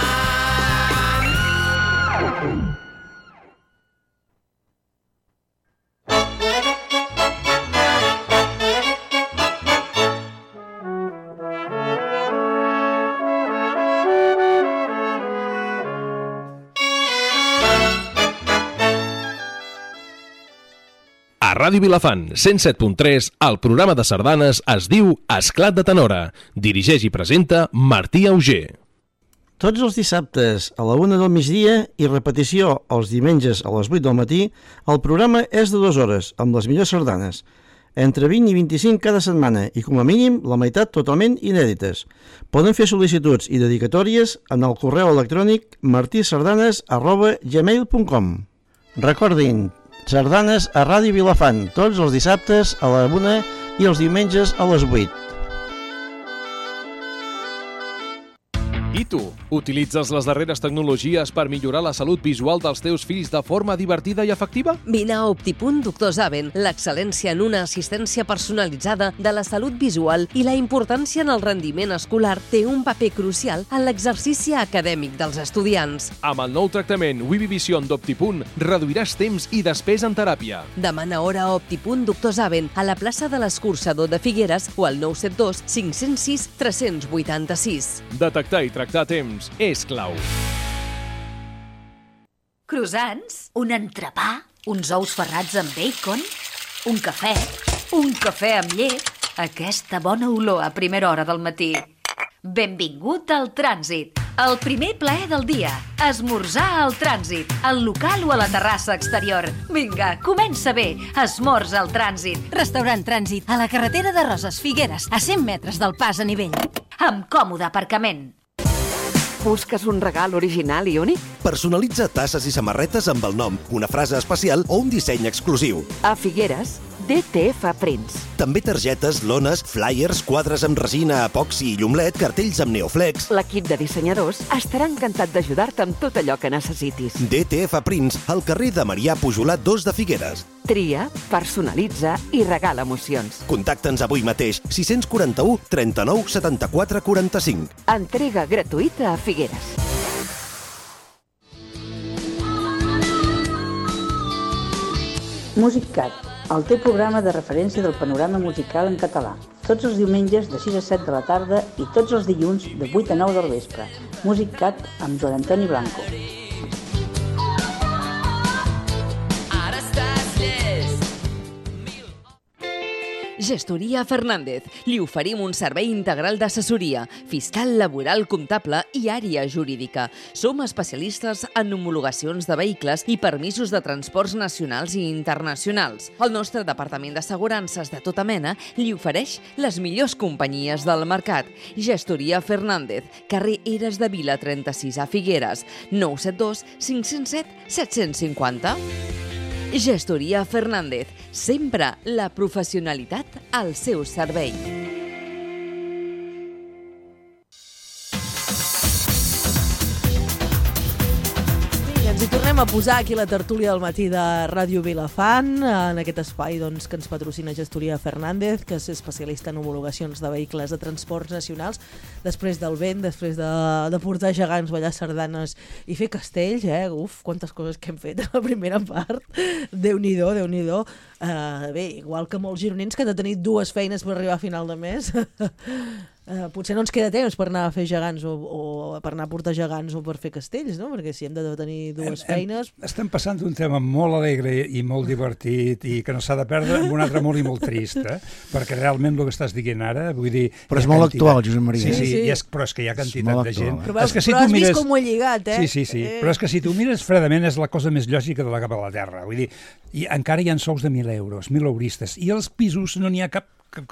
A Ràdio Vilafant, 107.3, el programa de sardanes es diu Esclat de Tenora. Dirigeix i presenta Martí Auger. Tots els dissabtes a la 1 del migdia i repetició els diumenges a les 8 del matí, el programa és de 2 hores, amb les millors sardanes. Entre 20 i 25 cada setmana i, com a mínim, la meitat totalment inèdites. Poden fer sol·licituds i dedicatòries en el correu electrònic martisardanes@gmail.com. Recordin, Sardanes a Ràdio Vilafant, tots els dissabtes a la 1 i els diumenges a les 8. I tu, utilitzes les darreres tecnologies per millorar la salut visual dels teus fills de forma divertida i efectiva? Vine a Optipunt Doctor Zaven, l'excel·lència en una assistència personalitzada de la salut visual i la importància en el rendiment escolar té un paper crucial en l'exercici acadèmic dels estudiants. Amb el nou tractament Vivivision d'Optipunt reduiràs temps i despesa en teràpia. Demana hora a Optipunt Doctor Zaven a la plaça de l'Escorçador de Figueres o al 972 506 386. Detectar i tractar a temps és clau. Croissants, un entrepà, uns ous ferrats amb bacon, un cafè amb llet, aquesta bona olor a primera hora del matí. Benvingut al Trànsit, el primer plaer del dia. Esmorzar al Trànsit, al local o a la terrassa exterior. Vinga, comença bé, esmorza al Trànsit. Restaurant Trànsit, a la carretera de Roses, Figueres, a 100 metres del pas a nivell. Amb còmode aparcament. Busques un regal original i únic? Personalitza tasses i samarretes amb el nom, una frase especial o un disseny exclusiu. A Figueres, DTF Prints. També targetes, lones, flyers, quadres amb resina, epoxi i llumlet, cartells amb neoflex. L'equip de dissenyadors estarà encantat d'ajudar-te amb tot allò que necessitis. DTF Prints, al carrer de Marià Pujolat 2 de Figueres. Tria, personalitza i regala emocions. Contacta'ns avui mateix, 641 39 74 45. Entrega gratuïta a Figueres. MusicCat, el teu programa de referència del panorama musical en català. Tots els diumenges de 6 a 7 de la tarda i tots els dilluns de 8 a 9 del vespre. MusicCat amb Joan Antoni Blanco. Gestoria Fernández. Li oferim un servei integral d'assessoria, fiscal, laboral, comptable i àrea jurídica. Som especialistes en homologacions de vehicles i permisos de transports nacionals i internacionals. El nostre departament d'assegurances de tota mena li ofereix les millors companyies del mercat. Gestoria Fernández, carrer Eres de Vila 36 a Figueres, 972 507 750. Gestoria Fernández, sempre la professionalitat al seu servei. Ens hi tornem a posar aquí la tertúlia del matí de Ràdio Vilafant, en aquest espai doncs, que ens patrocina Gestoria Fernández, que és especialista en homologacions de vehicles de transports nacionals, després del vent, després de portar gegants, ballar sardanes i fer castells, uf, quantes coses que hem fet a la primera part, Déu-n'hi-do, Déu-n'hi-do. Bé, igual que molts gironins que han de tenir 2 feines per arribar a final de mes, potser no ens queda temps per anar a fer gegants o per anar a portar gegants o per fer castells, no? Perquè si hem de tenir 2 feines... Estem passant d'un tema molt alegre i molt divertit i que no s'ha de perdre amb un altre molt i molt trist, perquè realment el que estàs dient ara, vull dir... Però és molt actual, Josep Maria. Sí, però és que hi ha quantitat de gent... Però has vist com ho he lligat, eh? Sí, però és que si tu mires fredament és la cosa més lògica de la cap a la terra. Vull dir, i encara hi ha sous de 1.000 euros, 1.000 euristes, i als pisos no n'hi ha cap que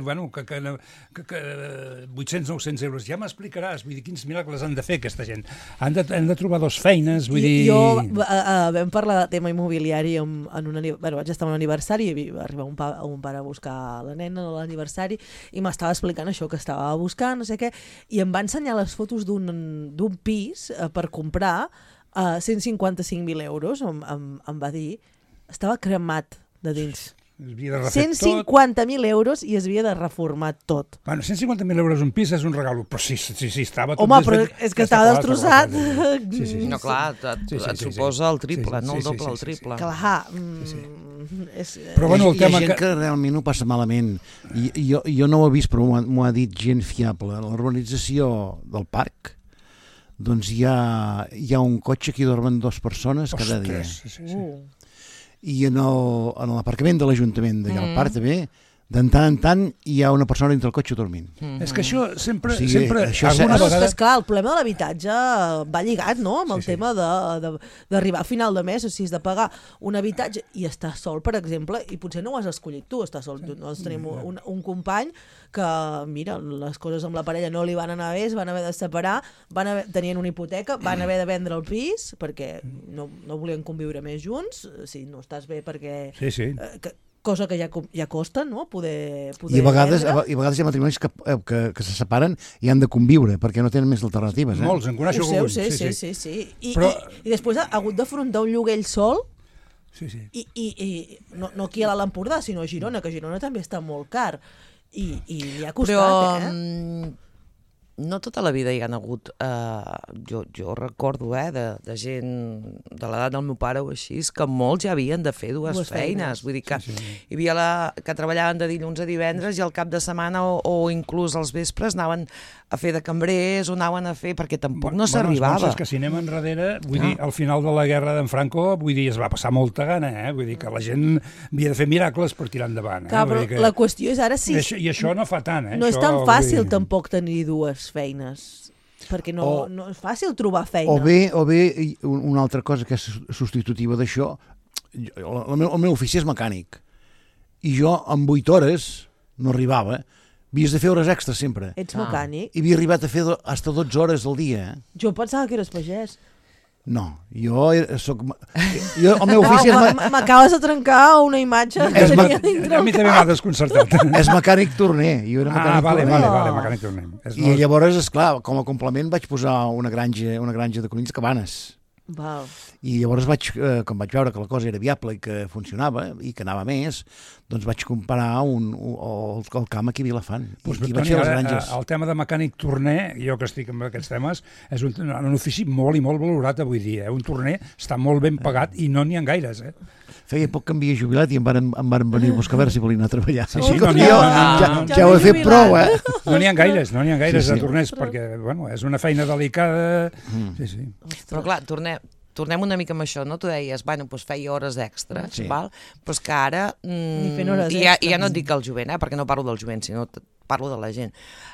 800-900 euros. Ja m'explicaràs, vull dir, quins miracles han de fer aquesta gent. Han de trobar 2 feines, vull dir... Jo vam parlar de tema immobiliari vaig estar en un aniversari i va arribar un pare a buscar la nena a l'aniversari i m'estava explicant això, que estava buscant, no sé què, i em va ensenyar les fotos d'un pis per comprar a 155.000 euros, em va dir, estava cremat de dins. 150.000 euros i es havia de reformar tot. Bueno, 150.000 euros un pis és un regal, però sí, estava tot... Home, però és que estava destrossat. No, clar, et suposa el triple, no el doble, el triple. Clar. Però bueno, hi ha gent que realment ho passa malament. Jo no ho he vist, però m'ho ha dit gent fiable. A la urbanització del parc, doncs hi ha un cotxe que hi dormen 2 persones cada dia. I en l'aparcament de l'Ajuntament d'allà al parc també de tant en tant hi ha una persona dintre el cotxe dormint. És que això sempre... És clar, el problema de l'habitatge va lligat, no?, amb el tema d'arribar a final de mes, o sigui, de pagar un habitatge i estar sol, per exemple, i potser no ho has escollit tu, estar sol. Nosaltres tenim un company que, mira, les coses amb la parella no li van anar bé, es van haver de separar, tenien una hipoteca, van haver de vendre el pis perquè no volien conviure més junts, si no estàs bé perquè... cosa que ja costa, no?, poder I a vegades hi ha matrimonis que se separen i han de conviure, perquè no tenen més alternatives. Molts, en coneixo alguns. Sí. I després ha hagut d'afrontar un lloguer sol, i no aquí a l'Alt Empordà, sinó a Girona, que a Girona també està molt car, i li ha costat, Però no tota la vida hi ha hagut, jo recordo de gent de l'edat del meu pare o així, que molts ja havien de fer dues feines. Vull dir que hi havia que treballaven de dilluns a divendres i al cap de setmana o inclús als vespres anaven a fer de cambrers o anaven a fer, perquè tampoc no s'arribava. És que si anem enrere, vull dir, al final de la guerra d'en Franco, vull dir, es va passar molta gana, vull dir que la gent havia de fer miracles per tirar endavant. Clar, però la qüestió és ara si... I això no fa tant, No és tan fàcil tampoc tenir dues feines, perquè no és fàcil trobar feina. O bé una altra cosa que és substitutiva d'això, el meu ofici és mecànic, i jo en 8 hores no arribava. Havies de fer hores extres sempre. Ets mecànic? I havia arribat a fer fins a 12 hores al dia. Jo pensava que eres pagès. No, jo soc... El meu ofici és... M'acabes de trencar una imatge que tenia dintre. A mi també m'ha desconcertat. És mecànic torner. Jo era mecànic torner. Vale, mecànic torner. I llavors, esclar, com a complement vaig posar una granja de conills Cabanes. Val. I llavors quan vaig veure que la cosa era viable i que funcionava i que anava més, doncs vaig comparar el camp aquí a Vilafant. El tema de mecànic torner, jo que estic amb aquests temes, és un ofici molt i molt valorat avui dia. Un torner està molt ben pagat i no n'hi ha gaires. Feia poc que m'havia jubilat i em van venir a buscar a veure si volien anar a treballar. Ja ho he fet prou, No n'hi ha gaires de torners, perquè és una feina delicada. Però clar, tornem una mica amb això, no? Tu deies, doncs feia hores extres, val? Però és que ara, ja no et dic el jovent, perquè no parlo del jovent, sinó parlo de la gent.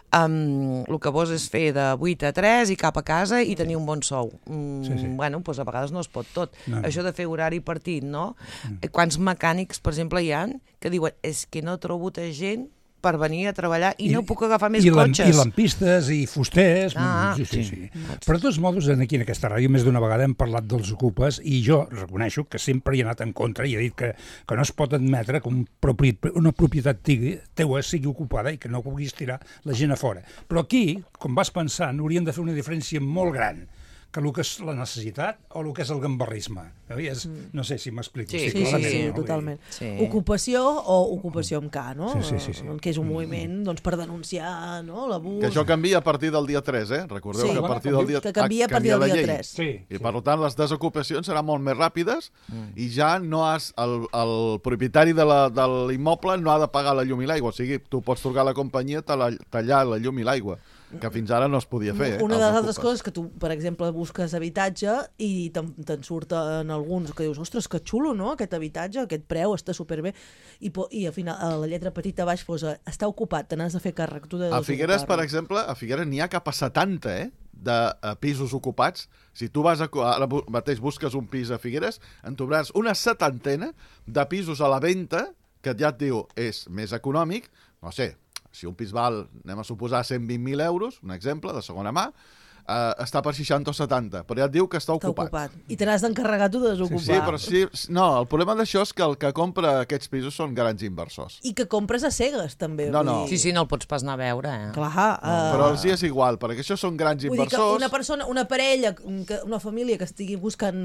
El que vols és fer de 8 a 3 i cap a casa i tenir un bon sou. Doncs a vegades no es pot tot. Això de fer horari partit, no? Quants mecànics, per exemple, hi ha que diuen és que no trobo gent per venir a treballar i no puc agafar més cotxes. I lampistes i fusters. Sí. Però de tots modos, aquí en aquesta ràdio més d'una vegada hem parlat dels ocupes i jo reconeixo que sempre hi he anat en contra i he dit que no es pot admetre que una propietat teua sigui ocupada i que no puguis tirar la gent a fora. Però aquí, com vas pensant, hauríem de fer una diferència molt gran que el que és la necessitat o el que és el gambarrisme. No sé si m'explico. Sí, totalment. Ocupació o ocupació amb K, no? Que és un moviment per denunciar l'abús. Que això canvia a partir del dia 3, Recordeu que a partir del dia 3 canvia a partir del dia 3. I per tant les desocupacions seran molt més ràpides i ja no el propietari de l'immoble no ha de pagar la llum i l'aigua. O sigui, tu pots trucar a la companyia tallar la llum i l'aigua, que fins ara no es podia fer. Una de les altres coses que tu, per exemple, busques habitatge i te'n surten alguns que dius, ostres, que xulo, no?, aquest habitatge, aquest preu, està superbé, i al final a la lletra petita baix posa, està ocupat, te n'has de fer càrrec. A Figueres, per exemple, n'hi ha cap a 70, de pisos ocupats. Si tu vas ara mateix busques un pis a Figueres, en trobaràs una 70 de pisos a la venda que ja et diu, és més econòmic, no sé, si un pis val, anem a suposar, 120.000 euros, un exemple, de segona mà, està per 60 o 70, però ja et diu que està ocupat. I te n'has d'encarregar tu de desocupar. No, el problema d'això és que el que compra aquests pisos són grans inversors. I que compres a cegues, també. No. Sí, no el pots pas anar a veure. Clar. Però els és igual, perquè això són grans inversors. Vull dir que una persona, una parella, una família que estigui buscant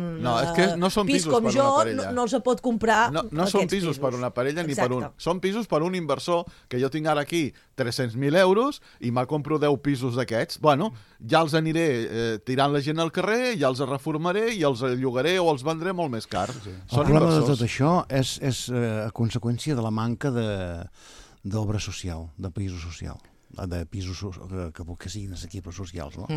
pis com jo, no els pot comprar. No són pisos per una parella ni per un. Són pisos per un inversor, que jo tinc ara aquí 300.000 euros i me'l compro 10 pisos d'aquests. Bueno, ja els aniré tirant la gent al carrer, ja els reformaré i els llogaré o els vendré molt més car. El problema de tot això és a conseqüència de la manca d'obra social, de pisos social, de pisos que siguin assequibles socials, no?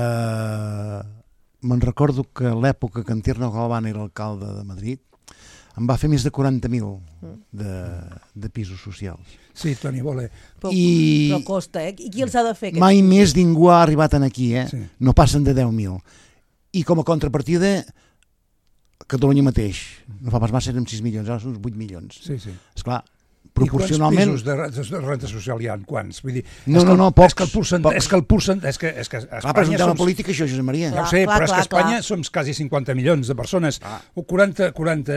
Me'n recordo que a l'època que en Tierno Galván era alcalde de Madrid, en va fer més de 40.000 de pisos socials. Sí, Toni Boler. Però costa, I qui els ha de fer? Mai més ningú ha arribat aquí, Sí. No passen de 10.000. I com a contrapartida, Catalunya mateix, no fa pas massa érem 6 milions, ara són uns 8 milions. Sí. Esclar, proporcionalment... I quants pisos de renta social hi ha? Quants? Vull dir, no, pocs. És que el percentatge... Clar, però és un tema polític, això, Josep Maria. Ja ho sé, però és que a Espanya som quasi 50 milions de persones. 40.000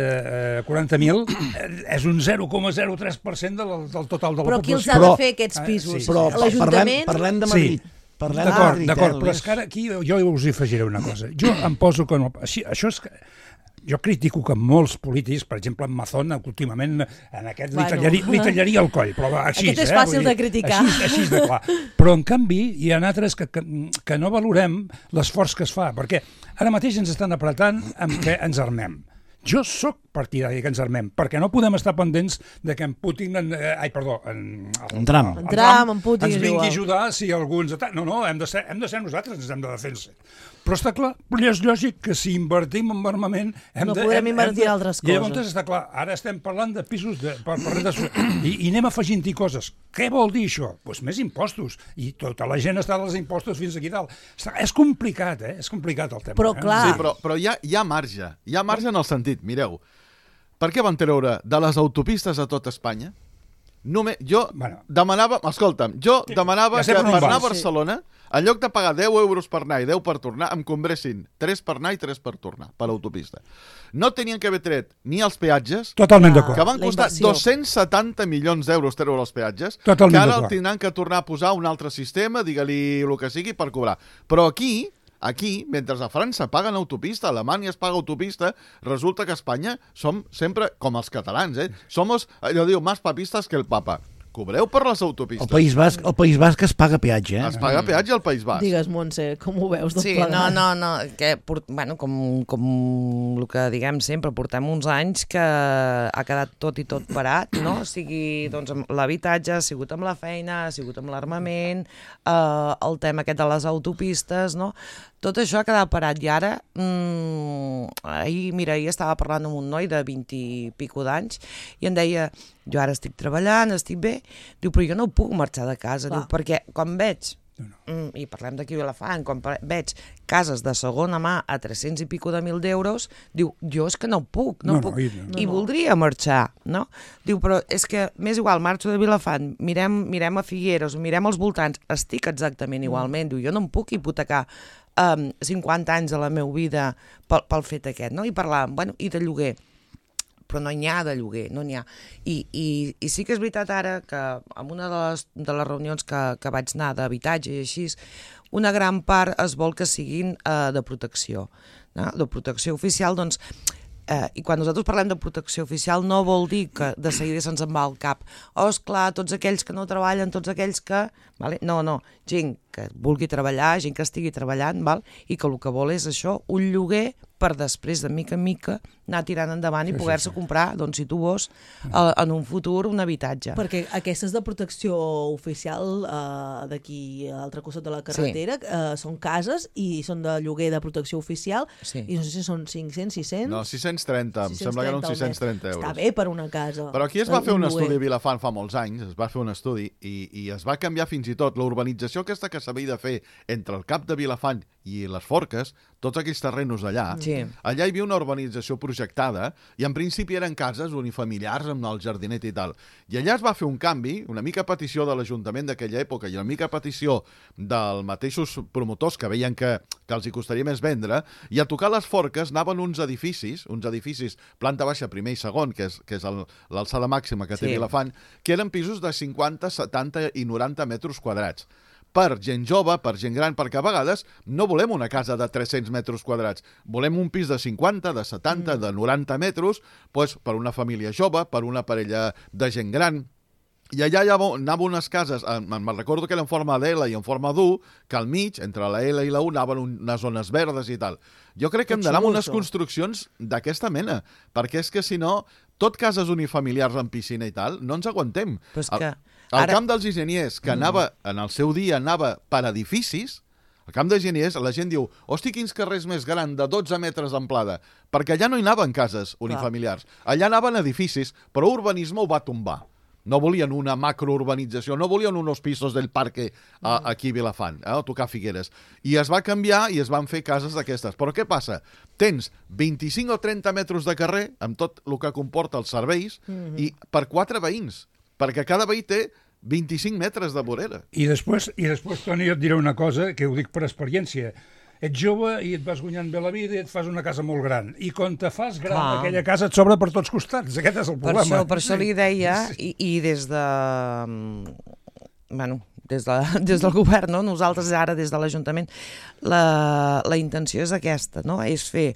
és un 0,03% del total de la població. Però qui els ha de fer aquests pisos? L'Ajuntament? Parlem de Madrid. D'acord, però és que ara aquí jo us hi afegiré una cosa. Jo em poso... Això és que... Jo critico que molts polítics, per exemple, en Mazón, últimament, en aquest li tallaria el coll. Però així, aquest és fàcil de criticar. Així de clar. Però, en canvi, hi ha altres que no valorem l'esforç que es fa, perquè ara mateix ens estan apretant amb què ens armem. Jo sóc partidari que ens armem, perquè no podem estar pendents de que en Putin... en Trump ens vingui a ajudar si algú ens ataca. No, hem de ser nosaltres, ens hem de defensar. Però està clar, és lògic que si invertim en armament... No podem invertir en altres coses. I llavors està clar, ara estem parlant de pisos i anem afegint-hi coses. Què vol dir això? Doncs més impostos. I tota la gent està als impostos fins aquí dalt. És complicat, És complicat el tema. Però clar... Sí, però hi ha marge. Hi ha marge en el sentit, mireu, per què van treure de les autopistes a tot Espanya? Jo demanava que per anar a Barcelona, en lloc de pagar 10 euros per anar i 10 per tornar, em combressin 3 per anar i 3 per tornar, per l'autopista. No tenien que haver tret ni els peatges, totalment d'acord, que van costar 270 milions d'euros treure els peatges, que ara el tindran que tornar a posar un altre sistema, digue-li el que sigui, per cobrar. Però aquí, mentre a França paguen autopista, a Alemanya es paga autopista, resulta que a Espanya som sempre, com els catalans, somos, allò diu, más papistas que el Papa. Cobreu per les autopistes. El País Basc es paga peatge, Es paga peatge al País Basc. Digues, Montse, com ho veus? Sí, no, que, com el que diguem sempre, portem uns anys que ha quedat tot i tot parat, no? Sigui doncs, amb l'habitatge, ha sigut amb la feina, ha sigut amb l'armament, el tema aquest de les autopistes, no? Tot això ha quedat parat i ara, ahir estava parlant amb un noi de 20 i pico d'anys i em deia, jo ara estic treballant, estic bé, diu, però jo no puc marxar de casa, diu, perquè quan veig, i parlem d'aquí a Vilafant, quan veig cases de segona mà a 300 i pico de mil d'euros, diu, jo és que no puc, i voldria marxar, no? Diu, però és que m'és igual, marxo de Vilafant, mirem a Figueres, mirem als voltants, estic exactament igualment, diu, jo no em puc hipotecar 50 anys de la meva vida pel fet aquest, no? I parlàvem, i de lloguer, però no n'hi ha de lloguer, no n'hi ha. I sí que és veritat ara que en una de les reunions que vaig anar d'habitatge i així, una gran part es vol que siguin de protecció, no? De protecció oficial, doncs, i quan nosaltres parlem de protecció oficial no vol dir que de seguida se'ns en va al cap, esclar, tots aquells que no treballen, tots aquells que... No, gent que vulgui treballar, gent que estigui treballant, i que el que vol és això, un lloguer per després, de mica en mica, anar tirant endavant i poder-se comprar, doncs, si tu vols, en un futur, un habitatge. Perquè aquestes de protecció oficial d'aquí a l'altre costat de la carretera són cases i són de lloguer de protecció oficial i no sé si són 500, 600... No, 630, em sembla que eren 630 euros. Està bé per una casa. Però aquí es va fer un estudi a Vilafant fa molts anys, es va fer un estudi i es va canviar fins i tot la urbanització aquesta que s'havia de fer entre el Cap de Vilafant i les Forques, tots aquells terrenos d'allà, allà hi havia una urbanització projectada i en principi eren cases unifamiliars amb el jardinet i tal. I allà es va fer un canvi, una mica a petició de l'Ajuntament d'aquella època i una mica a petició dels mateixos promotors que veien que els hi costaria més vendre, i a tocar les Forques anaven uns edificis planta baixa, primer i segon, que és l'alçada màxima que té Vilafant, que eren pisos de 50, 70 i 90 metres quadrats. Per gent jove, per gent gran, perquè a vegades no volem una casa de 300 metres quadrats, volem un pis de 50, de 70, de 90 metres, doncs, per una família jove, per una parella de gent gran. I allà anaven unes cases, me'n recordo que eren en forma d'L i en forma d'U, que al mig, entre la L i la U, anaven unes zones verdes i tal. Jo crec que hem d'anar amb unes construccions d'aquesta mena, perquè és que si no, tot cases unifamiliars amb piscina i tal, no ens aguantem. Però és que... El camp dels Iseniers, que anava, en el seu dia anava per edificis, Al Camp de Geniers la gent diu, hosti, quins carrers més grans, de 12 metres d'amplada, perquè allà no hi anaven cases unifamiliars, allà anaven edificis, però urbanisme ho va tombar. No volien una macrourbanització, no volien uns pisos del parque aquí a Vilafant, a tocar Figueres. I es va canviar i es van fer cases d'aquestes. Però què passa? Tens 25 o 30 metres de carrer, amb tot el que comporta els serveis, i per 4 veïns, perquè cada veí té 25 metres de vorera. I després, Toni, jo et diré una cosa que ho dic per experiència. Ets jove i et vas guanyant bé la vida i et fas una casa molt gran. I quan te fas gran, aquella casa et sobra per tots costats. Aquest és el problema. Per això li deia, i des de... Bueno, des del govern, no? Nosaltres ara des de l'Ajuntament, la intenció és aquesta, no? És fer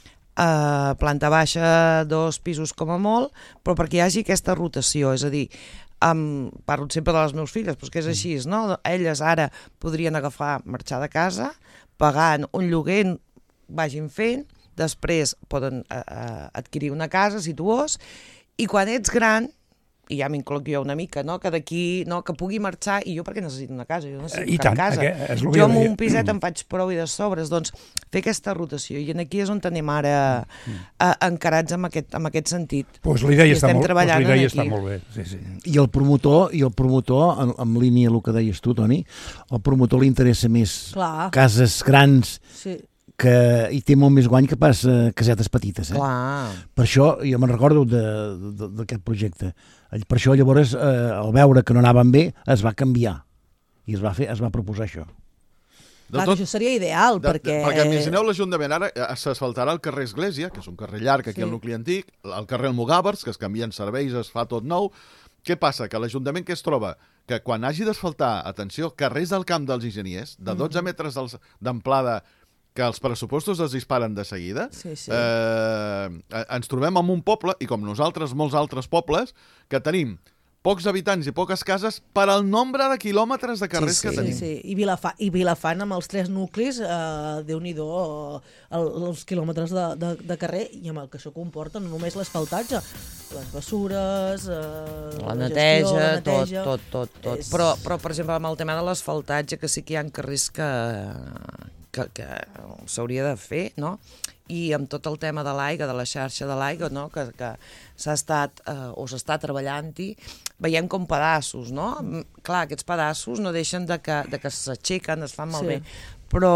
planta baixa, 2 pisos com a molt, però perquè hi hagi aquesta rotació, és a dir, parlo sempre de les meves filles, però que és així, no? Elles ara podrien marxar de casa, pagant un lloguer, vagin fent, després poden adquirir una casa, si tu vols, i quan ets gran, i ja m'incloc jo una mica, no? Que d'aquí, no? Que pugui marxar, i jo perquè necessito una casa, jo necessito una casa. Jo amb un piset em faig prou i de sobres, doncs fer aquesta rotació, i aquí és on tenim ara encarats amb aquest sentit. Doncs la idea està molt bé. Sí. I el promotor, en línia amb el que deies tu, Toni, el promotor li interessa més cases grans, i té molt més guany que pas casetes petites. Per això, jo me'n recordo d'aquest projecte. Per això, llavors, al veure que no anaven bé, es va canviar. I es va proposar això. Clar, que això seria ideal, perquè... Perquè imagineu l'Ajuntament, ara s'asfaltarà el carrer Església, que és un carrer llarg aquí al nucli antic, el carrer Almogàvers, que es canvien serveis, es fa tot nou. Què passa? Que l'Ajuntament que es troba? Que quan hagi d'asfaltar, atenció, carrers del Camp dels Enginyers, de 12 metres d'amplada, que els pressupostos es disparen de seguida, ens trobem en un poble, i com nosaltres, molts altres pobles, que tenim pocs habitants i poques cases per al nombre de quilòmetres de carrers que tenim. I Vilafant, amb els 3 nuclis, Déu-n'hi-do, els quilòmetres de carrer, i amb el que això comporta, no només l'asfaltatge, les bessures, la neteja, tot. Però, per exemple, amb el tema de l'asfaltatge, que sí que hi ha carrers que s'hauria de fer, no? I amb tot el tema de l'aigua, de la xarxa de l'aigua, no? Que s'està treballant-hi, veiem com pedaços, no? Clar, aquests pedaços no deixen de que s'aixequen, es fan malbé. Però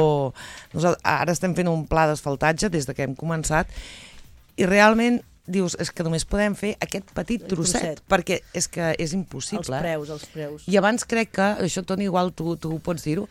ara estem fent un pla d'asfaltatge des que hem començat, i realment dius, és que només podem fer aquest petit trosset, perquè és que és impossible. Els preus. I abans crec que, això, Toni, igual tu pots dir-ho,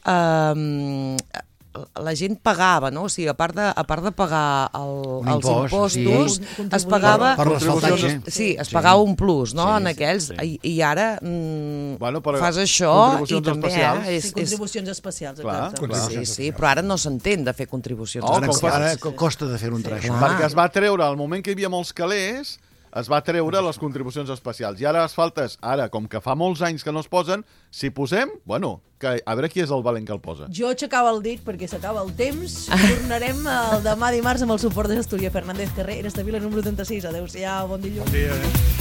la gent pagava, no? O sigui, a part de pagar els impostos, es pagava... Per l'asfaltatge. Sí, es pagava un plus, no?, en aquells, i ara fas això i també... Contribucions especials, exacte. Sí, però ara no s'entén de fer contribucions especials. Ara costa de fer un traix. Perquè es va treure, al moment que hi havia molts calés, es va treure les contribucions especials. I ara asfaltes, com que fa molts anys que no es posen, si posem, a veure qui és el valent que el posa. Jo aixecava el dit perquè s'acaba el temps. Tornarem el demà dimarts amb el suport de Gestoria Fernández Carreras de Vila número 36. Adéu-siau, bon dilluns. Bon dia.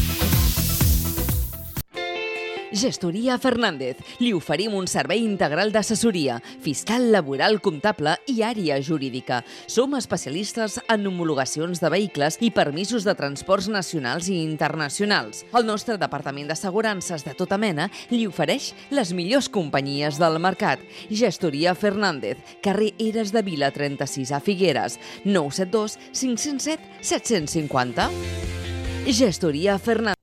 Gestoria Fernández. Li oferim un servei integral d'assessoria, fiscal, laboral, comptable i àrea jurídica. Som especialistes en homologacions de vehicles i permisos de transports nacionals i internacionals. El nostre departament d'assegurances de tota mena li ofereix les millors companyies del mercat. Gestoria Fernández, carrer Eres de Vila 36 a Figueres, 972 507 750. Gestoria Fernández.